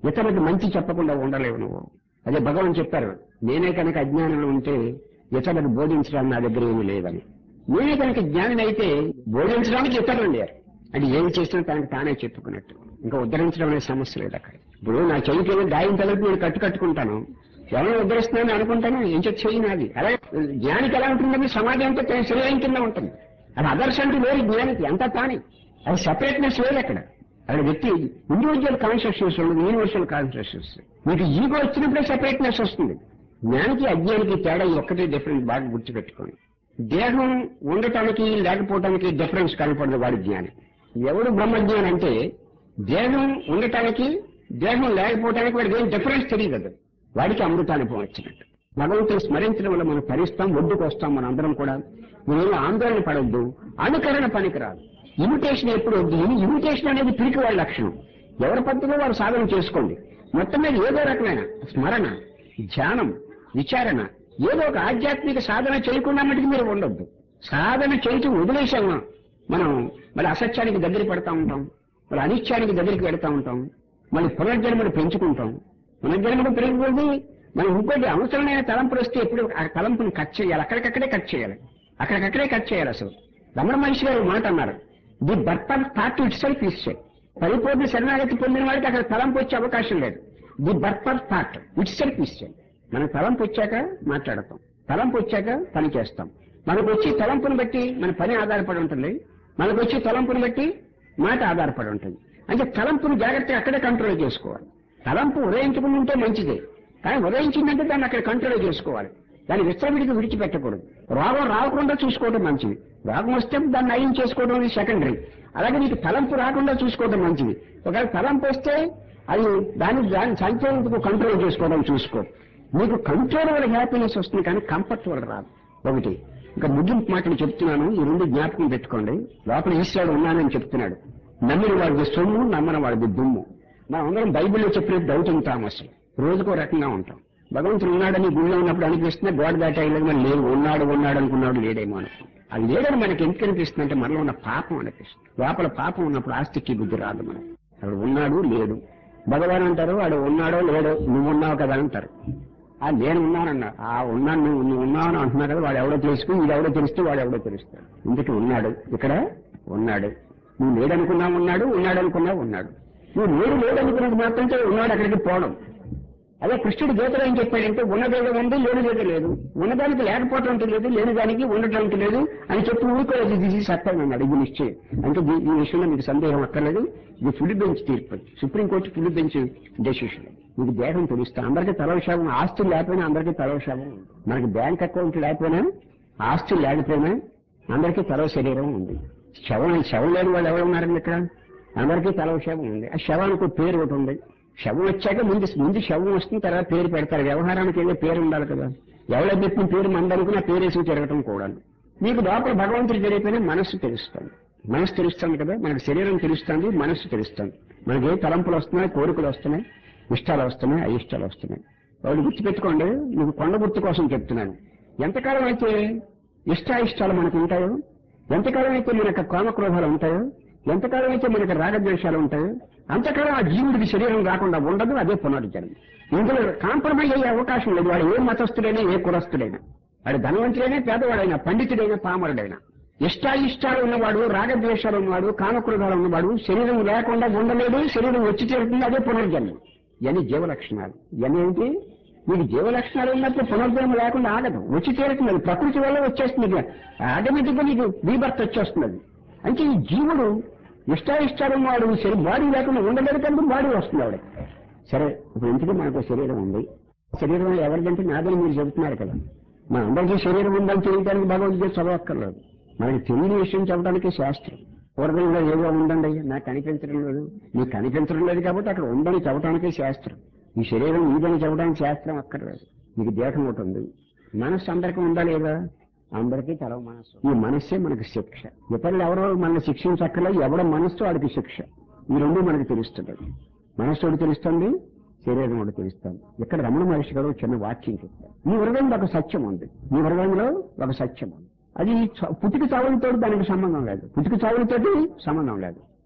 ఇతరులకు మంచి చెప్పకుండా ఉండలేవు నువ్వు. అదే భగవాన్ చెప్పారు, నేనే కనుక అజ్ఞానంలో ఉంటే ఇతరులకు బోధించడానికి నా దగ్గర ఏమీ లేదని. నేనే కనుక జ్ఞాని అయితే బోధించడానికి ఇతరులు లేరు. అంటే ఏమి చేసినా తనకు తానే చెప్పుకున్నట్టు, ఇంకా ఉద్ధరించడం అనే సమస్య లేదు అక్కడ. ఇప్పుడు నా చెయ్యికి గాయం తలపి నేను కట్టు కట్టుకుంటాను, ఎవరైనా ఉద్ధరిస్తున్నానని అనుకుంటాను, ఏం చెప్పి చెయ్యి నాది. అలాగే జ్ఞానికి ఎలా ఉంటుందంటే సమాజం అంతా తన శరీరం కింద ఉంటుంది. అది అదర్శ అంటే వేరు, జ్ఞానికి అంతా తానే. అది సెపరేట్నెస్ లేదు అక్కడ. అక్కడ వ్యక్తి ఇండివిజువల్ కాన్షియస్నెస్ ఉండదు, యూనివర్సల్ కాన్షియస్నెస్. మీకు ఈగో వచ్చినప్పుడే సెపరేట్నెస్ వస్తుంది. జ్ఞానికి అజ్ఞానికి తేడా ఒక్కటే డిఫరెన్స్, బాగా గుర్తుపెట్టుకోండి. దేహం ఉండటానికి లేకపోవటానికి డిఫరెన్స్ కనపడదు వాడి జ్ఞాని. ఎవడు బ్రహ్మజ్ఞాని అంటే దేహం ఉండటానికి దేహం లేకపోవటానికి వాడికి ఏం డిఫరెన్స్ తెలియదు, వాడికి అమృతానుభవం వచ్చినట్టు. భగవంతుని స్మరించడం వల్ల మనం తరిస్తాం, ఒడ్డుకు వస్తాం. మన అందరం కూడా మీరేమో ఆందోళన పడవద్దు, అనుకరణ పనికిరాదు. ఇమిటేషన్ ఎప్పుడు వద్దు. ఇమిటేషన్ అనేది పిరికి వాళ్ళ లక్షణం. ఎవరి పద్ధతిలో వారు సాధన చేసుకోండి. మొత్తం మీద ఏదో రకమైన స్మరణ, ధ్యానం, విచారణ, ఏదో ఒక ఆధ్యాత్మిక సాధన చేయకుండా మటుకు మీరు ఉండొద్దు. సాధన చేయటం వదిలేసాము మనం మళ్ళీ అసత్యానికి దగ్గర పెడతా ఉంటాం, మళ్ళీ అనిత్యానికి దగ్గరికి పెడతా ఉంటాం, మళ్ళీ పునర్జన్మను పెంచుకుంటాం. పునర్జన్మను పెరిగిపోయి మనం ఇంకోటి అవసరమైన తలంపులు వస్తే ఎప్పుడు ఆ తలంపుని కట్ చేయాలి, అక్కడికక్కడే కట్ చేయాలి, అక్కడికక్కడే కట్ చేయాలి. అసలు రమణ మహర్షి గారు మాట అన్నారు, the birth of thought itself is self. పరిపూర్ణ శరణాగతి పొందిన వాడికి అక్కడ తలంపు వచ్చే అవకాశం లేదు. The birth of thought itself is self. మన తలంపు వచ్చాక మాట్లాడతాం, తలంపు వచ్చాక పని చేస్తాం. మనకు వచ్చి తలంపుని బట్టి మన పని ఆధారపడి ఉంటుంది, మనకు వచ్చి తలంపుని బట్టి మాట ఆధారపడి ఉంటుంది. అంటే తలంపుని జాగ్రత్తగా అక్కడే కంట్రోల్ చేసుకోవాలి. తలంపు ఉదయించుకుని ఉంటే మంచిదే, కానీ ఉదయించిందంటే దాన్ని అక్కడ కంట్రోల్ చేసుకోవాలి. దాన్ని విశ్రమిడికి విడిచిపెట్టకూడదు. రోగం రాకుండా చూసుకోవడం మంచిది, రోగం వస్తే దాన్ని నయం చేసుకోవడం అనేది సెకండరీ. అలాగే నీకు తలంపు రాకుండా చూసుకోవడం మంచిది. ఒకవేళ తలంపు వస్తే అది దాన్ని దాన్ని సంచలనంకు కంట్రోల్ చేసుకోవడం చూసుకో. నీకు కంట్రోల్ వల్ల హ్యాపీనెస్ వస్తుంది, కానీ కంఫర్ట్ వల్ల రాదు. ఒకటి ఇంకా ముగింపు మాటలు చెప్తున్నాను, ఈ రెండు జ్ఞాపకం పెట్టుకోండి. లోపల ఈశ్వరుడు ఉన్నానని చెప్తున్నాడు. నమ్మిన వాడిది సొమ్ము, నమ్మని వాడిది దుమ్ము. మనం అందరం బైబిల్లో చెప్పినట్టు డౌటింగ్ థామస్ రోజుకో రకంగా ఉంటాం. భగవంతుడు ఉన్నాడని గుళ్ళో ఉన్నప్పుడు అనిపిస్తున్నా, గోడ దాటాయిలేదు మరి లేదు, ఉన్నాడు ఉన్నాడు అనుకున్నాడు లేడేమో అనుకో. అది లేదని మనకి ఎందుకు అనిపిస్తుంది అంటే మనలో ఉన్న పాపం అనిపిస్తుంది. లోపల పాపం ఉన్నప్పుడు ఆస్తికి బుద్ధి రాదు మనకి. అక్కడ ఉన్నాడు లేడు భగవాన్ అంటారు, వాడు ఉన్నాడో లేడో నువ్వు ఉన్నావు కదా అంటారు. ఆ నేను ఉన్నానన్నా, ఆ ఉన్నాను నువ్వు నువ్వు ఉన్నావని అంటున్నా కదా, వాడు ఎవడో తెలుసుకుని ఇది ఎవడో తెలిస్తే వాడు ఎవడో తెలుస్తాడు. ఇందుకు ఉన్నాడు, ఇక్కడ ఉన్నాడు. నువ్వు లేడనుకున్నా ఉన్నాడు, ఉన్నాడు అనుకున్నా ఉన్నాడు. నువ్వు లేడు లేదనుకున్నది మాత్రం ఉన్నాడు అక్కడికి పోవడం. అదే కృష్ణుడు గీతలో ఏం చెప్పాడంటే ఉన్నదేదో ఉంది, లేనిదేదో లేదు. ఉన్నదానికి లేకపోవటం లేదు, లేని దానికి ఉండటానికి లేదు అని చెప్పి ఊరుకోలేదు. ఇది సత్యం అన్నాడు. ఇది నిశ్చయం. అంటే ఈ విషయంలో మీకు సందేహం అక్కర్లేదు. ఇది ఫుల్ బెంచ్ తీర్పు, సుప్రీంకోర్టు ఫుల్ బెంచ్ డెసిషన్. మీకు దేహం తెలుస్తా. అందరికీ తలవశావం, ఆస్తులు లేకపోయినా అందరికీ తలవశావం ఉంది. మనకి బ్యాంక్ అకౌంట్ లేకపోయినా, ఆస్తులు లేకపోయినా అందరికీ తలవ శరీరం ఉంది. శవం శవం లేని వాళ్ళు ఎవరు ఉన్నారండి ఇక్కడ? అందరికీ తలవశావం ఉంది. ఆ శవానికి పేరు ఒకటి ఉంది. శవం వచ్చాక ముందు ముందు శవం వస్తుంది, తర్వాత పేరు పెడతారు. వ్యవహారానికి ఏదో పేరు ఉండాలి కదా. ఎవరో పెట్టిన పేరు మందనుకుని ఆ పేరు వేసి తిరగటం కూడా. మీకు లోపల భగవంతుడు తెలియకపోయినా మనస్సు తెలుస్తుంది. మనస్సు తెలుస్తుంది కదా, మనకు శరీరం తెలుస్తుంది, మనస్సు తెలుస్తుంది. మనకి ఏ తలంపులు వస్తున్నాయి, కోరికలు వస్తున్నాయి, ఇష్టాలు వస్తున్నాయి, అయిష్టాలు వస్తున్నాయి. వాడు గుర్తుపెట్టుకోండి. మీకు కొండ గుర్తు కోసం చెప్తున్నాను. ఎంతకాలం అయితే ఇష్టాయిష్టాలు మనకు ఉంటాయో, ఎంతకాలం అయితే మనకు కామక్రోధాలు ఉంటాయో, ఎంతకాలం అయితే మనకు రాగద్వేషాలు ఉంటాయో అంతకాలం ఆ జీవుడికి శరీరం రాకుండా ఉండదు. అదే పునర్జన్మ. ఇందులో కాంప్రమైజ్ అయ్యే అవకాశం లేదు. వాడు ఏ మతస్థుడైనా, ఏ కులస్థుడైనా, వాడు ధనవంతుడైనా, పేదవాడైనా, పండితుడైనా, పామరుడైనా, ఇష్టాయిష్టాలు ఉన్నవాడు, రాగద్వేషాలు ఉన్నవాడు, కామక్రోధాలు ఉన్నవాడు శరీరం లేకుండా ఉండలేడు. శరీరం వచ్చి చేరుతుంది. అదే పునర్జన్మ. ఇవన్నీ జీవలక్షణాలు. ఇవన్నీ ఏంటి? మీకు జీవలక్షణాలు ఉన్నప్పుడు పునర్జన్మ లేకుండా ఆగదు, వచ్చి చేరుతుంది. ప్రకృతి వల్ల వచ్చేస్తుంది. ఆటోమేటిక్ గా మీకు రీబర్త్ వచ్చేస్తున్నది. అంటే ఈ జీవుడు ఇష్టాయిష్టాలు వాడు బాడీ లేకుండా ఉండలేదు, కానీ బాడీ వస్తుంది ఆవిడ. సరే, ఇప్పుడు ఇంటికి మనకు శరీరం ఉంది. శరీరం ఎవరికంటే నాదని మీరు చెబుతున్నారు కదా. మన అందరికీ శరీరం ఉందని తెలియడానికి భగవద్గీత చదవక్కర్లేదు. మనకి తెలియని విషయం చెప్పడానికి శాస్త్రం. పూర్వంలో ఏదో ఉందండి, నాకు కనిపించడం లేదు, నీకు కనిపించడం లేదు కాబట్టి అక్కడ ఉందని చెప్పడానికే శాస్త్రం. ఈ శరీరం ఇదని చెప్పడానికి శాస్త్రం అక్కర్లేదు. మీకు దేహం ఒకటి ఉంది. మనస్సు అందరికీ ఉందా లేదా? అందరికీ తల మనస్సు. ఈ మనస్సే మనకు శిక్ష. ఇతరులు ఎవరో మనల్ని శిక్షించక్కర్లేదు. ఎవడో మనస్సు వాడికి శిక్ష. ఈ రెండు మనకు తెలుస్తుంది. మనస్సు ఒకటి తెలుస్తుంది, శరీరం ఒకటి తెలుస్తుంది. ఇక్కడ రమణ మహర్షి గారు చిన్న వాక్యం చెప్తారు. ఈ హృదయంలో ఒక సత్యం ఉంది. ఈ హృదయంలో ఒక సత్యం ఉంది. అది పుట్టుక చావులతో దానికి సంబంధం లేదు. పుట్టుక చావులతో సంబంధం లేదు.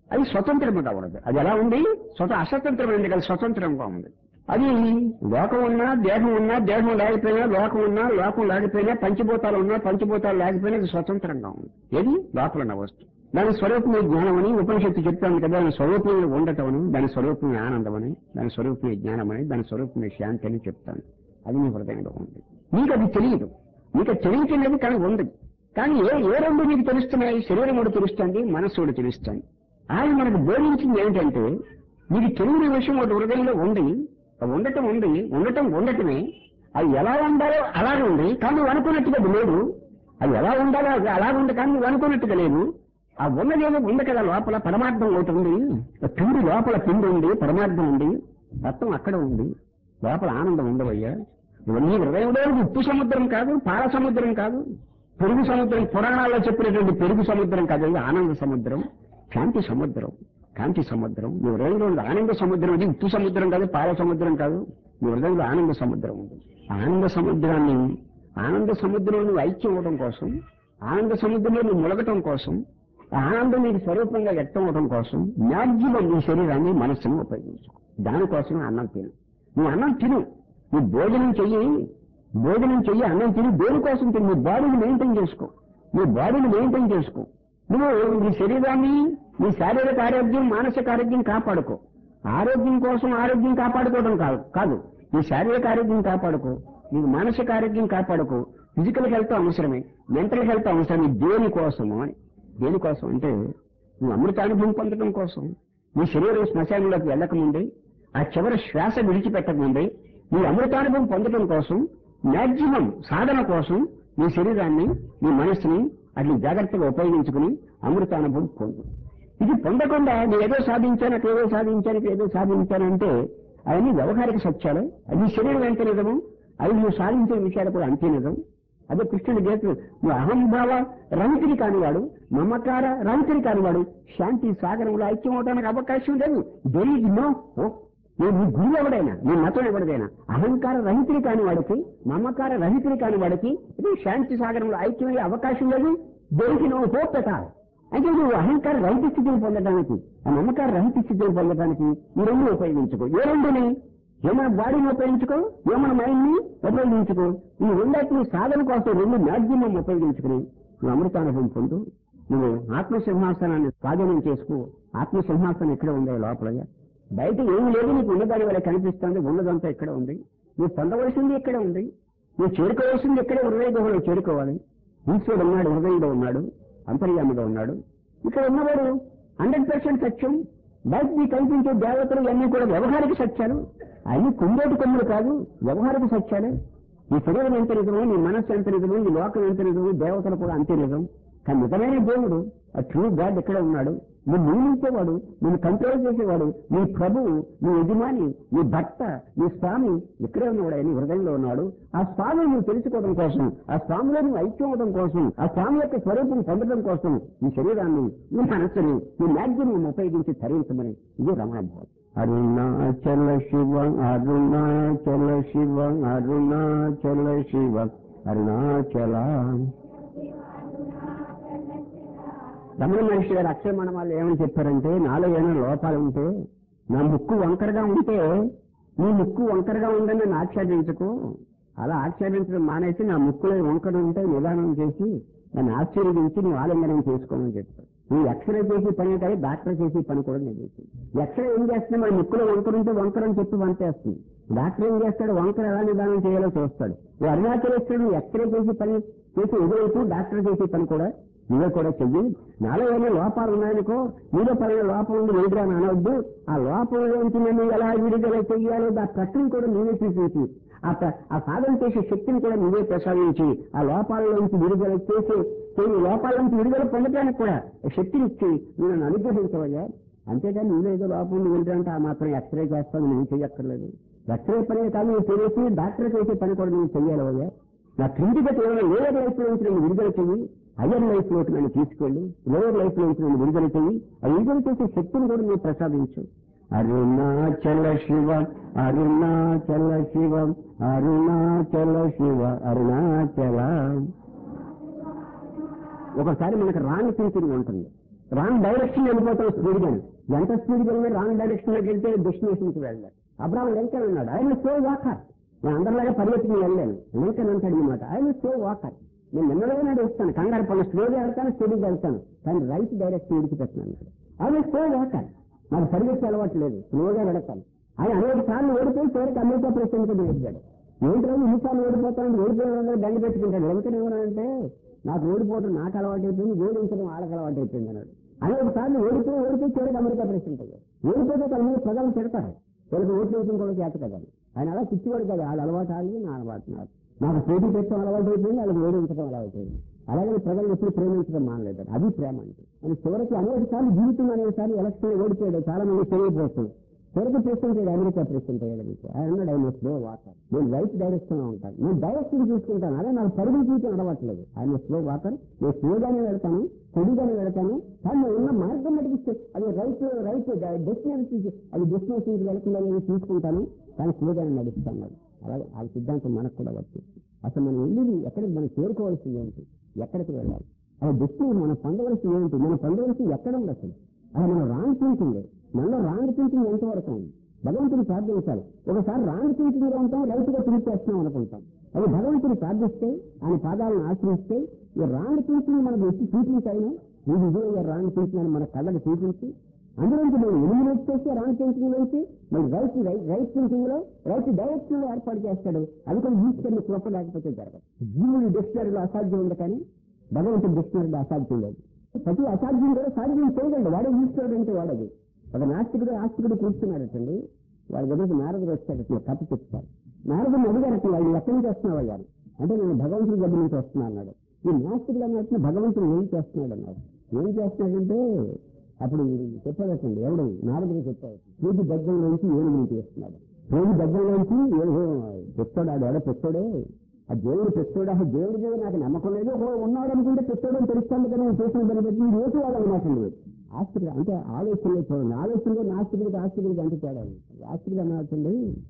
అది స్వతంత్రముగా ఉండదు. అది ఎలా ఉంది? స్వత అస్వతంత్రమైంది కదా, స్వతంత్రంగా ఉంది. అది లోకం ఉన్నా దేహం ఉన్నా దేహం లేకపోయినా, లోకం ఉన్నా లోకం లేకపోయినా, పంచభూతాలు ఉన్నా పంచభూతాలు లేకపోయినా అది స్వతంత్రంగా ఉంది. ఏది లోపల ఉన్న వస్తువు. దాని స్వరూపమే జ్ఞానం అని ఉపనిషత్తు చెప్తాను కదా. దాని స్వరూపంలో ఉండటం అని, దాని స్వరూపమే ఆనందం అని, దాని స్వరూపమే జ్ఞానం అని, దాని స్వరూపమే శాంతి అని చెప్తాను. అది నీ హృదయంలో ఉంది. నీకు అది తెలియదు. నీకు తెలియటం కానీ ఉంది. కానీ ఏ ఏ రెండు నీకు తెలుస్తున్నాయి? శరీరం కూడా తెలుస్తుంది, మనస్సు కూడా తెలుస్తుంది. ఆయన మనకు బోధించింది ఏంటంటే, నీకు తెలియని విషయం ఒకటి హృదయంలో ఉంది, ఉండటం ఉంది, ఉండటం ఉండటమే. అది ఎలా ఉండాలో అలాగే ఉంది, కానీ నువ్వు అనుకున్నట్టుగా అది లేదు. అది ఎలా ఉండాలో అది అలాగే ఉంది, కానీ నువ్వు అనుకున్నట్టుగా లేదు. ఆ ఉన్నదేమో ఉంది కదా, లోపల పరమార్థం ఒకటి ఉంది. పిండి లోపల పిండి ఉంది, పరమార్థం ఉంది, మొత్తం అక్కడ ఉంది. లోపల ఆనందం ఉండవయ్యా. నీ హృదయంలో ఉప్పు సముద్రం కాదు, పాల సముద్రం కాదు, పెరుగు సముద్రం, పురాణాల్లో చెప్పినటువంటి పెరుగు సముద్రం కాదు, ఆనంద సముద్రం, శాంతి సముద్రం, కాంతి సముద్రం. నీ హృదయంలో ఆనంద సముద్రం. అది ఉప్పు సముద్రం కాదు, పాల సముద్రం కాదు. నీ హృదయంలో ఆనంద సముద్రం ఉంది. ఆనంద సముద్రాన్ని, ఆనంద సముద్రంలో నువ్వు ఐక్యం అవ్వడం కోసం, ఆనంద సముద్రంలో నువ్వు ములగటం కోసం, ఆనందం నీకు స్వరూపంగా వ్యక్తం అవడం కోసం మ్యాక్సిమం నీ శరీరాన్ని, మనస్సును ఉపయోగించు. దానికోసం అన్నం తిను. నువ్వు అన్నం తిను, నువ్వు భోజనం చెయ్యి, భోజనం చెయ్యి, అన్నం తిని దేనికోసం తిని నీ బాడీని మెయింటైన్ చేసుకో. నీ బాడీని మెయింటైన్ చేసుకో. నువ్వు నీ శరీరాన్ని, నీ శారీరక ఆరోగ్యం, మానసిక ఆరోగ్యం కాపాడుకో. ఆరోగ్యం కోసం ఆరోగ్యం కాపాడుకోవడం కాదు కాదు నీ శారీరక ఆరోగ్యం కాపాడుకో, నీకు మానసిక ఆరోగ్యం కాపాడుకో. ఫిజికల్ హెల్త్ అవసరమే, మెంటల్ హెల్త్ అవసరమే. దేనికోసము అని, దేనికోసం అంటే నువ్వు అమృతానుభవం పొందడం కోసం. నీ శరీరం శ్మశానంలోకి వెళ్ళకముందే, ఆ చివరి శ్వాస విడిచిపెట్టకముందే నీ అమృతానుభవం పొందడం కోసం, మ్యాక్సిమం సాధన కోసం నీ శరీరాన్ని, నీ మనస్సుని అట్లా జాగ్రత్తగా ఉపయోగించుకుని అమృతానుభవం పొందు. ఇది పొందకుండా నేను ఏదో సాధించాను, ఏదో సాధించాను, ఏదో సాధించానంటే అవన్నీ వ్యవహారిక సత్యాలు. అది శరీరం ఎంత నిజము, అవి నువ్వు సాధించే విషయాలు కూడా అంతే నిజం. అదే కృష్ణుడి గీత. నువ్వు అహంభావ రహితుని కానివాడు, మమకార రహితుని కానివాడు శాంతి సాగరంలో ఐక్యం అవడానికి అవకాశం లేదు. There is no hope. నేను నీ గురువు ఎవడైనా, నీ మతం ఎవడైనా అహంకార రహితుని కాని వాడికి, మమకార రహితుని కాని వాడికి ఇది శాంతి సాగరంలో ఐక్యమయ్యే అవకాశం లేదు. దేనికి నో హోప్ ఎట. అంటే నువ్వు అహంకార రహిత స్థితిని పొందడానికి, ఆ నమ్మకార రహిత స్థితిని పొందడానికి ఈ రెండు ఉపయోగించుకో. ఏ రెండుని? ఏమైనా బాడీని ఉపయోగించుకో, ఏమైనా మైండ్ ని ఉపయోగించుకో. ఈ రెండింటిని సాధన కోసం రెండు మ్యాక్సిమం ఉపయోగించుకుని నువ్వు అమృతానుభవం పొందు. నువ్వు ఆత్మసింహాసనాన్ని స్వాధీనం చేసుకో. ఆత్మసింహాసనం ఎక్కడ ఉందో లోపల, బయట ఏమి లేదు. నీకు ఉన్నదాని వల్ల కనిపిస్తుంది, ఉన్నదంతా ఎక్కడ ఉంది. నువ్వు పొందవలసింది ఎక్కడ ఉంది, నువ్వు చేరుకోవాల్సింది ఎక్కడే హృదయ గుహలో చేరుకోవాలి. ఈశ్వరుడు ఉన్నాడు, హృదయంలో ఉన్నాడు, అంతర్యామిగా ఉన్నాడు. ఇక్కడ ఉన్నవాడు హండ్రెడ్ పర్సెంట్ సత్యం. బయట నీకు కనిపించే దేవతలు ఇవన్నీ కూడా వ్యవహారిక సత్యాలు. అన్ని కుందేటి కొమ్ములు కాదు, వ్యవహారిక సత్యాలే. నీ శరీరం ఎంత నిజమో, నీ మనస్సు ఎంత నిజమో, నీ లోకం ఎంత నిజమో, దేవతలు కూడా అంతే నిజం. కానీ నిజమైన దేవుడు, ఆ ట్రూ గాడ్ ఎక్కడ ఉన్నాడు? నువ్వు నియమించేవాడు, నేను కంట్రోల్ చేసేవాడు, నీ ప్రభువు, నీ యజమాని, నీ భర్త, నీ స్వామి ఎక్కడే ఉన్నాడు? ఆయన హృదయంలో ఉన్నాడు. ఆ స్వామిని నువ్వు తెలుసుకోవడం కోసం, ఆ స్వామిలో నువ్వు ఐక్యం అవడం కోసం, ఆ స్వామి యొక్క స్వరూపం పొందడం కోసం నీ శరీరాన్ని, నీ మనస్సుని నీ మ్యాగ్జిమం ఉపయోగించి ధరించమని ఇది రమణ భావం. అరుణాచల శివ, అరుణాచల శివ, అరుణాచల శివ, అరుణాచల. రమణ మహర్షి గారు అక్షరమణ వాళ్ళు ఏమని చెప్పారంటే, నాలో ఏమైనా లోపాలు ఉంటే, నా ముక్కు వంకరగా ఉంటే, నీ ముక్కు వంకరగా ఉందని నన్ను ఆక్షేపించకు. అలా ఆక్షేపించడం మానేసి నా ముక్కులో వంకర ఉంటే నిదానం చేసి నన్ను ఆశ్చర్యించి నువ్వు ఆలింగనం చేసుకోమని చెప్తాను. నువ్వు ఎక్స్రే చేసి పని కానీ డాక్టర్ చేసి పని కూడా నేను చేసింది. ఎక్స్రే ఏం చేస్తుంది? మన ముక్కులో వంకర ఉంటే వంకర అని చెప్పి వంటేస్తుంది. డాక్టర్ ఏం చేస్తాడు? వంకర ఎలా నిదానం చేయాలో చూస్తాడు. నువ్వు అరుణాచలేశ్వరుడు ఎక్స్రే చేసి పని చేసి ఎదురైపు డాక్టర్ చేసే పని కూడా నువ్వే కూడా చెయ్యి. నాలో ఏమైనా లోపాలు ఉన్నాయనుకో, నీలో పైన లోపం ఉంది లేదురా అని అనవద్దు. ఆ లోపంలోంచి నన్ను ఎలా విడుదల చెయ్యాలో ఆ ప్రక్రియ కూడా నీవే చూపించి, ఆ సాధన చేసే శక్తిని కూడా నువ్వే ప్రసాదించి, ఆ లోపాలలోంచి విడుదల చేసే లోపాల నుంచి విడుదల పొందడానికి కూడా శక్తినిచ్చి నువ్వు నన్ను అనుగ్రహించవయ్యా. అంతేగాని నువ్వు ఏదో లోపం నువ్వు వెళ్ళాలంటే ఆ మాత్రం ఎక్స్రే చేస్తావు, నువ్వు చెయ్యక్కర్లేదు. ఎక్స్రే పనే కాదు నువ్వు చేసి డాక్టర్ చేసే పని కూడా నువ్వు చెయ్యాలవయ్యా. నా క్రిందిగా కేవలం లోయర్ లైఫ్ లో నుంచి నన్ను విడుదల చెయ్యి, హయ్యర్ లైఫ్ లోకి నన్ను తీసుకెళ్ళి లోయర్ లైఫ్ లో నుంచి నన్ను విడుదల చెయ్యి. ఆ విడుదల చేసే శక్తిని కూడా నువ్వు ప్రసాదించు. అరుణాచల శివ, అరుణాచల శివ, అరుణాచల శివ, అరుణాచల. ఒకసారి మనకు రాని థింకింగ్ ఉంటుంది, రాంగ్ డైరెక్షన్ వెళ్ళిపోతాం స్పీడ్ గాని. ఎంత స్పీడ్ వెళ్ళినా రాంగ్ డైరెక్షన్ లోకి వెళ్తే డెస్టినేషన్కి వెళ్ళాలి. అబ్రాహం లింకన్ అన్నాడు, ఆయన సో వాకర్, నేను అందరిలాగా పరిగెత్తుకుని వెళ్ళాను. లింకన్ అంటాడు అనమాట, ఆయన సో వాకర్, నేను నిన్నలుగా నడుస్తాను, కంగారు పనులు స్లోగా వెళ్తాను, స్పీడ్గా వెళ్తాను, కానీ రైట్ డైరెక్షన్ విడిచిపెట్టినాను. ఆయన సో వాకర్, నాకు పరిగెత్తే అలవాటు లేదు, స్లోగా వెళతాను. ఆయన అనేక సార్లు ఓడిపోయి చివరికి అమెరికా ప్రెసిడెంట్ గా గెలిచాడు. ఏంటి రోజు ఇన్నిసార్లు ఓడిపోతాను, ఓడిపోయిన దండ పెట్టుకుంటాడు. లింకన్ ఏమన్నాడంటే, నాకు ఓడిపోవడం నాకు అలవాటు అయిపోయింది, ఓడించడం వాళ్ళకి అలవాటు అయిపోయింది అన్నాడు. అనేక సార్లు ఓడిపోయి ఓడిపోయి చివరికి అమెరికా ప్రెసిడెంట్ అయ్యాడు. ఓడిపోతే కొంతమంది ప్రజలు పెడతారు, చివరికి ఓట్లు వేసిన కూడా చేత కదా. ఆయన అలా పిచ్చివాడు కదా, వాళ్ళ అలవాటు ఆగి నా అలవాటు నాకు నాకు పోటీ పెట్టడం అలవాటు అయిపోయింది, వాళ్ళకి ఓడించడం అలవాటు అయింది. అలాగే ప్రజలు ఎప్పుడు ప్రేమించడం మానలేదు. అది ప్రేమ అంటే. అని చివరికి అనేక సార్లు జీవితం అనేక సార్లు ఎలక్షన్ ఓడిపోయాడు, చాలా మంది తెలియపోతుంది. చివరికి ప్రెసిడెంట్ అయ్యాడు, అమెరికా ప్రెసిడెంట్ అయ్యాడు. మీకు ఆయన అన్నాడు, ఆయన స్లో వాకర్, నేను రైట్ డైరెక్షన్ లో ఉంటాను, నేను డైరెక్షన్ చూసుకుంటాను, అదే నాకు పరుగులు చూసి అలవాట్లేదు. ఆయన స్లో వాకర్, నేను స్లోగానే వెళ్తాను, కొద్దిగానే వెళ్తాను, కానీ నేను ఉన్న మార్గం మటుకు అది రైట్ రైట్ డెస్టినేషన్, అది డెస్టినేషన్కి వెళ్తుందా నేను చూసుకుంటాను, కానీ స్లోగానే నడుస్తాను. అలాగే ఆ సిద్ధాంతం మనకు కూడా వచ్చింది. అసలు మనం వెళ్ళి ఎక్కడికి మనం చేరుకోవాల్సింది ఏంటి, ఎక్కడికి వెళ్ళాలి, అది డెస్టినేషన్ మనం పొందవలసింది ఏంటి, మనం పొందవలసింది ఎక్కడ ఉంది అసలు, అది మన రాంగ్ థింకింగ్. మనలో రాంగ్ థింకింగ్ ఎంతవరకు ఉంది భగవంతుని ప్రార్థించాలి. ఒకసారి రాంగ్ థింకింగ్ లో ఉంటాం, రైట్ గా థింక్ చేస్తున్నాం అనుకుంటాం. అది భగవంతుని ప్రార్థిస్తే, ఆయన పాదాలను ఆశ్రయిస్తే, ఈ రాంగ్ థింకింగ్ మనకు వచ్చి చూపించాయినా ఇది ఇదే రాంగ్ థింకింగ్ అని మన కళ్ళకి చూపించి, అందులోంచి మనం ఎలిమినేట్ చేసి రాంగ్ థింకింగ్ లోంచి మరి రైట్ రైట్ థింకింగ్ లో రైట్ డైరెక్షన్ లో ఏర్పాటు చేస్తాడు. అది కూడా ఈశ్వరుని కృప లేకపోతే జరగదు. జీవుని డిక్షనరీలో అసాధ్యం ఉంది, కానీ భగవంతుని డిక్షనరీలో అసాధ్యం లేదు. ప్రతి అసాధ్యం కూడా సాధ్యం చేయగలడు, వాడే ఈశ్వరుడు అంటే వాడది. ఒక నాస్తికుడు ఆస్తికుడు కూర్చున్నాడటండి, వాడి దగ్గరికి నారదుడు వచ్చాడు, కథ చెప్తారు. నారదుని అడిగారట, వాళ్ళు ఎక్కడి నుంచి వస్తున్నావు అయ్యారు అంటే, నేను భగవంతుడి దగ్గర నుంచి వస్తున్నా అన్నాడు. ఈ నాస్తికుడు అన్నట్టు భగవంతుడు ఏం చేస్తున్నాడు అన్నాడు. ఏం చేస్తున్నాడంటే అప్పుడు చెప్పాడటండి, ఎవడు నారదుడు చెప్పాడు, పూజ దగ్గర నుంచి ఏనుగుని చేస్తున్నాడు. పూజ దగ్గర నుంచి చెప్తాడు, ఆడు ఎవడో పెట్టాడే, ఆ దేవుడు పెట్టాడు, అసలు దేవుడి మీద నాకు నమ్మకం లేదు, ఉన్నాడు అనుకుంటే పెట్టాడు అని తెలుస్తాను కదా, నేను చేసిన దాన్ని బట్టి రేపు వాళ్ళని నాకు లేదు. ఆస్తికుడు అంటే ఆలోచనలో చూడండి, ఆలోచనలో నాస్తికుడికి ఆస్తికుడికి అంటే తేడా. ఆస్తికుడు అన్నట్టుండి,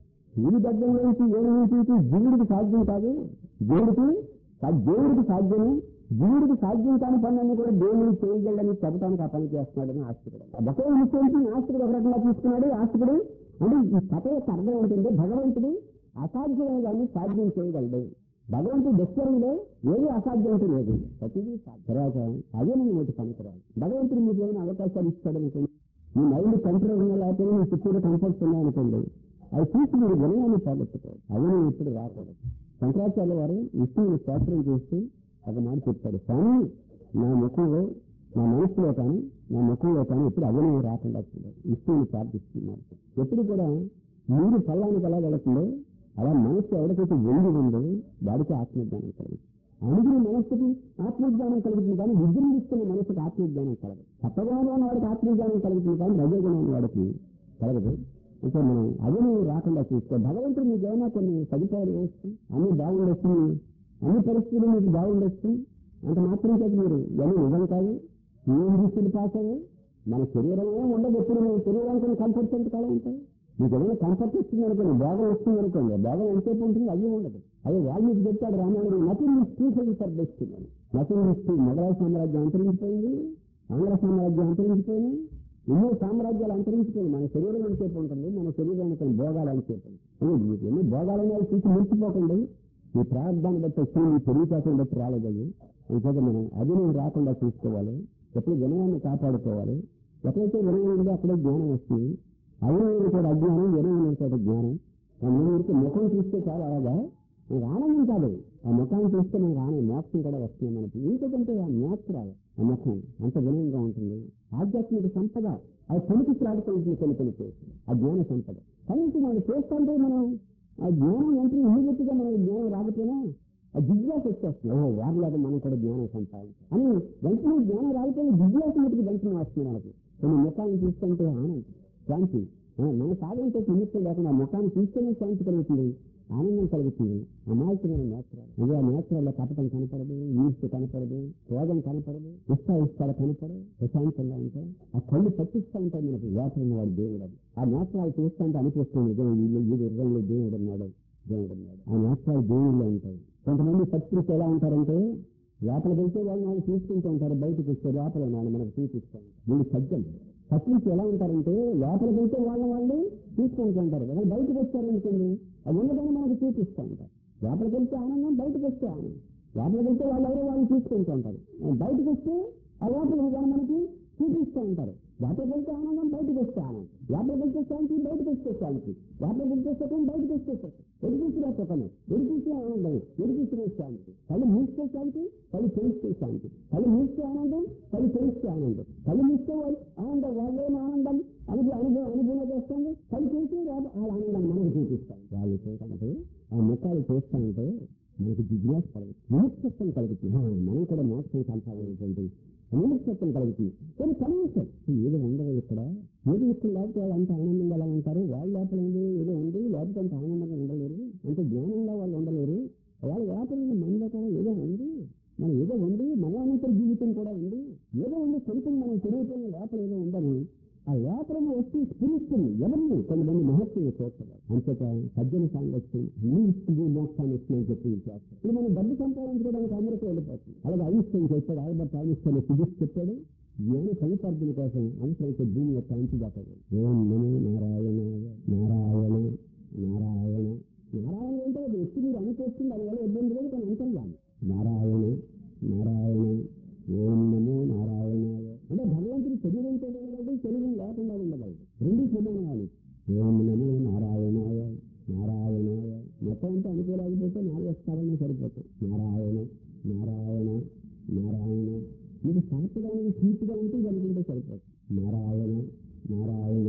ఈ దగ్గర నుంచి ఏడు నుంచి జీవుడికి సాధ్యం కాదు, దేవుడికి దేవుడికి సాధ్యము, జీవుడికి సాధ్యం కాని పనులన్నీ కూడా దేవుడిని చేయగలని చెప్పడానికి ఆ పని చేస్తున్నాడని ఆస్తికుడు. ఒకే విషయానికి ఆస్తికుడు ఒక రకంగా తీసుకున్నాడు. ఆస్తికుడు అంటే ఈ కథ యొక్క అర్థం ఏంటంటే, భగవంతుడు అసాధ్యమైన దాన్ని సాధ్యం చేయగలడు. భగవంతుడు దక్షిణంలో ఏది అసాధ్యం లేదు, ప్రతిదీ తర్వాత అదే నేను ఒకటి పనికిరాదు. భగవంతుడు మీకు ఏమైనా అవకాశాలు ఇస్తాడనుకోండి, మీ మైండ్ కంట్రోల్ ఉన్న లేకపోతే మీ చుట్టూ కంఫర్ట్స్ ఉన్నాయనుకోండి, అవి చూసి మీరు వినయాన్ని పోగొట్టుకోవాలి. అవి నేను ఇప్పుడు రాకూడదు. శంకరాచార్య వారు విష్ణువుని శాస్త్రం చేస్తూ ఒక మాట చెప్తాడు, కానీ నా ముఖంలో నా మనసులో కానీ నా ముఖంలో కానీ ఎప్పుడు అవినయం రాకుండా విష్ణువుని ప్రార్థిస్తున్నారు. ఎప్పుడు కూడా మీరు పల్లానికి ఎలా వెళుతుందో అలా మనస్సు ఎవరికైతే వెండి ఉందో వాడికి ఆత్మజ్ఞానం కలుగుతుంది. అడుగుని మనస్సుకి ఆత్మజ్ఞానం కలుగుతుంది, కానీ విజృంభిస్తున్న మనసుకి ఆత్మజ్ఞానం కలగదు. తప్పగానే ఉన్న వాడికి ఆత్మజ్ఞానం కలుగుతుంది, కానీ రజోగుణం ఉన్న వాడికి కలగదు. అంటే మనం అవిని రాకుండా చూస్తే భగవంతుడు మీకు ఏమైనా కొన్ని సదుపాయాలు వేస్తుంది, అన్ని బాగుండొచ్చు, అన్ని పరిస్థితులు మీకు బాగుండొచ్చు, అంత మాత్రం చేత మీరు ఇవన్నీ నిజం కాదు. ఏం దృష్టిని పాస్ అయ్యి మన శరీరం ఉండదు, ఎప్పుడు మన శరీరానికి కంఫర్ట్స్ ఎంత కాలం ఉంటాయి. మీకు ఏదైనా కంఫర్ట్ వస్తుంది అనుకోండి, భోగం వస్తుంది అనుకోండి, భోగం ఎంతసేపు ఉంటుంది, అవి ఉండదు. అదే వాల్మీకి చెప్తాడు రామాయణుడు, nothing is too far for destiny, nothing is too. మొఘలాయ సామ్రాజ్యం అంతరించిపోయింది, ఆంగ్ల సామ్రాజ్యం అంతరించిపోయింది, ఎన్నో సామ్రాజ్యాలు అంతరించిపోయింది. మన శరీరం ఎంతసేపు ఉంటుంది, మన శరీరానికి భోగాలు ఎంతసేపు. ఎన్ని భోగాలనే చూసి మర్చిపోకండి, మీ ప్రార్థాన్ని బట్టి వచ్చి మీ తెలివితేటను బట్టి రాలేదు. ఇంకొక మనం అది నేను రాకుండా చూసుకోవాలి. ఎప్పుడు వినయాన్ని కాపాడుకోవాలి. ఎక్కడైతే వినయం ఉందో అక్కడే జ్ఞానం వస్తుంది. అవినయం కూడా అజ్ఞానం, వినయం కూడా జ్ఞానం. నేను ముఖం చూస్తే చాలా అలాగా మనకు ఆనందం కాదు, ఆ ముఖాన్ని చూస్తే మనకు ఆనందం, మోక్షం కూడా వస్తుంది మనకి. ఇంకొకంటే ఆ నేత్రాలు, ఆ ముఖం అంత వినయంగా ఉంటుంది. ఆధ్యాత్మిక సంపద అది పనికిలాడుకుంటుంది, కొన్ని కొన్ని ఆ జ్ఞాన సంపద. కనీసం మనం చేస్తుంటే మనం ఆ జ్ఞానం వెంటనే ఇమ్మీడియట్గా మనకి జ్ఞానం రాకపోయినా ఆ జిజ్ఞాస వచ్చేస్తుంది. ఓ వారిలాగా మనం కూడా జ్ఞానం సంపాదించాలి అని వెంటనే జ్ఞానం రాకపోయినా జిజ్ఞాస మటుకు వెంటనే వస్తుంది మనకి. కొన్ని ముఖాన్ని చూస్తుంటే ఆనందం, శాంతి, మన సాధనతో నిమిత్తం లేకుండా ముఖాన్ని చూస్తేనే శాంతి కలుగుతుంది, ఆనందం కలుగుతుంది. అమాయకమైన నేత్రాలు, ఇదే ఆ నేత్రాల్లో కపటం కనపడదు, ఈర్ష్య కనపడదు, రోగం కనపడదు, ఇష్ట ఇష్టాలు కనపడదు, ప్రశాంతంగా ఉంటాయి. ఆ కళ్ళు పట్టిస్తూ ఉంటాయి మనకి, వేటైన వాడు దేవుడు. అది ఆ నేత్రాలు చూస్తుంటే అనిపిస్తుంది, వీడు ఇరవై దేవుడు ఉన్నాడు, దేవుడు ఉన్నాడు. ఆ నేత్రాలు దేవుళ్ళలో ఉంటాయి. కొంతమంది శత్రువులు ఎలా ఉంటారంటే లోపలికి వెళ్తే వాళ్ళు వాళ్ళు చూసుకుంటూ ఉంటారు, బయటకు వస్తే లోపల వాళ్ళు మనకు చూపిస్తూ ఉంటారు. వీళ్ళు సత్యం సత్యంకి ఎలా ఉంటారంటే లోపలికి వెళ్తే వాళ్ళ వాళ్ళు చూసుకుంటూ ఉంటారు, వాళ్ళు బయటకు వచ్చారనుకోండి అది ఉన్నదాన్ని మనకు చూపిస్తూ ఉంటారు. లోపలికి వెళ్తే ఆనందం, బయటకు వస్తే ఆనందం. లోపలికి వెళ్తే వాళ్ళు ఎవరో వాళ్ళు చూసుకుంటూ ఉంటారు, బయటకు వస్తే ఆ లోపల ఉన్నదాన్ని మనకి చూపిస్తూ ఉంటారు. లోపలికి వెళ్తే ఆనందం, బయటకు వస్తే ఆనందం. లోపలికి వెళ్తే శాంతి, బయటకు వస్తే శాంతి. లోపలికి వెళ్తే సుఖం, బయటకు వస్తే సుఖం. ఎడిపిస్తున్న సుఖము, ఎడిపిస్తే ఆనందం, ఎడిపిస్తున్న శాంతి. కళ్ళు మూస్తే శాంతి, కళ్ళు తెలిస్తే శాంతి. కళ్ళు మూస్తే ఆనందం, కళ్ళు తెలిస్తే ఆనందం. కళ్ళు మూస్తే వాళ్ళు ఆనందం, వాళ్ళేం ఆనందం అనుభవం అనుభవం అనుభవం చేస్తుంది. కళ్ళు తెలిసి ఆ ఆనందం మనకు చూపిస్తాం. వాళ్ళు చూడంటే ఆ ముఖాలు చూస్తా ఉంటే మనకి జిజ్ఞాస కలుగుతుంది, విముక్తత్వం కలుగుతుంది. మనం కూడా మోక్షం సంపాదించండి, విముక్తత్వం కలుగుతుంది. కానీ కనీసం ఏదో ఉండదు ఇక్కడ, ఏదో ఇక్కడ లేకపోతే వాళ్ళు అంత ఆనందంగా ఎలా ఉంటారు, వాళ్ళ లోపల ఉంది ఏదో ఉంది, లేకపోతే అంత ఆనందంగా ఉండలేరు, అంత జ్ఞానంగా వాళ్ళు ఉండలేరు. వాళ్ళ లోపల మన దగ్గర ఏదో ఉంది, మనం ఏదో ఉంది, మరణానంతర జీవితం కూడా ఉంది, ఏదో ఉంది సొంతం మనం తెలియపోయిన లోపల ఏదో ఉందని ఆ లోపల వచ్చి స్పిరిచువల్ ఎవరిని కొంతమంది మహత్తులు చూస్తారు. అంతేత సజ్జన సాంగత్యం ఈ మోక్షాన్ని ఇస్తుందని చెప్పి చేస్తారు. ఇప్పుడు మనం డబ్బు సంపాదించుకోవడానికి అమెరికా వెళ్ళిపోతుంది. అలాగే ఐన్స్టైన్ చెప్పాడు, ఆల్బర్ట్ ఐన్స్టైన్ ఫిజిక్స్ చెప్పాడు, జ్ఞాన సముపార్జన కోసం అవసరమైతే భూమి యొక్క అంచు దాటాడు. ఓం నమో నారాయణ నారాయణ నారాయణ నారాయణ అంటే అది ఎత్తి మీరు అనుకొస్తుంది, దానివల్ల ఇబ్బంది లేదు, కానీ అంతర్యామి నారాయణ నారాయణ ఓం నమో నారాయణాయ అంటే భగవంతుడి శరీరం తెలియగలదు, శరీరం లేకుండా ఉండగలదు, రెండు సమానాలు. ఓం నమో నారాయణాయ నారాయణాయ మొత్తం అంతా అనుకోలేకపోతే నాలుగు స్థానాలు సరిపోతాయి. నారాయణ నారాయణ నారాయణ ఇది శాస్త్రానికి పూర్తిగా ఉంటే అనుకుంటే సరిపోతుంది. నారాయణ నారాయణ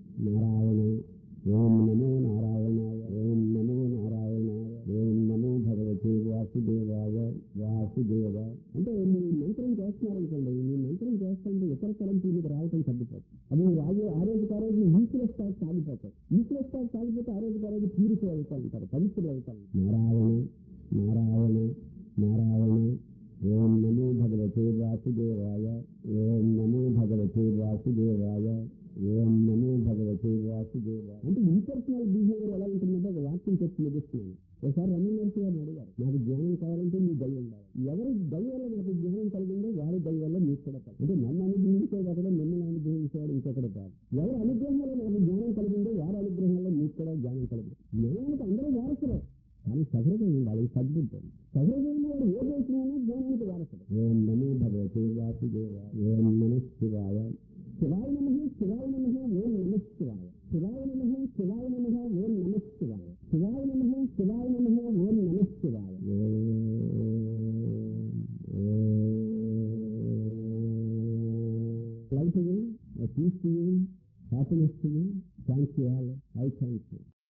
నారాయణ ఓం నమో నారాయణాయ ఓం నమో నారాయణాయ ఓం నమో భగవతే వాసుదేవాయ వాసుదేవ అంటే మీరు మంత్రం చేస్తున్నారనుకోండి, మీ మంత్రం చేస్తుంటే ఇతర తలంపులు మీకు రావటం తగ్గిపోతుంది. అది మీరు రాజు ఆ రోజు ఆ రోజు ఈశ్వర స్థాయి సాగిపోతారు. ఈశ్వర స్థాయి సాగిపోతే ఆ రోజు ఆ రోజు తీరుకు వెళ్తా ఉంటారు, పవిత్రులు వెళ్తారు. నారాయణ నారాయణ నారాయణ ఓం నమో భగవతే వాసుదేవాయ ఓం నమో భగవతే వాసుదేవాయ ఓం నమో భగవతే వాసుదేవాయ అంటే ఇంపర్సనల్ బిహేవియర్ ఎలా ఉంటుందంటే ఒక వాక్యం చెప్పి ముగిస్తున్నాను. ఒకసారి రమణ మహర్షి గారు అడిగారు, నాకు జ్ఞానం కావాలంటే మీ దయ ఉండాలి. ఎవరి దయ వల్ల నాకు జ్ఞానం కలిగిందో వారి దయ వల్ల మీకు కూడా కాదు. అంటే నన్ను అనుగ్రహించేవాడు మిమ్మల్ని అనుగ్రహించేవాడు ఇంకొకటి కాదు. ఎవరి అనుగ్రహంలో నాకు జ్ఞానం కలిగిందో వారి అనుగ్రహంలో మీకు కూడా జ్ఞానం కలిగింది. జ్ఞానానికి అందరూ వారసులే, కానీ సహృదయం ఉండాలి, సద్బుద్ధం. సహృదయం వాడు ఏ దేశమైనా జ్ఞానానికి వారసుడు. ఓం నమో భగవతే వాసుదేవ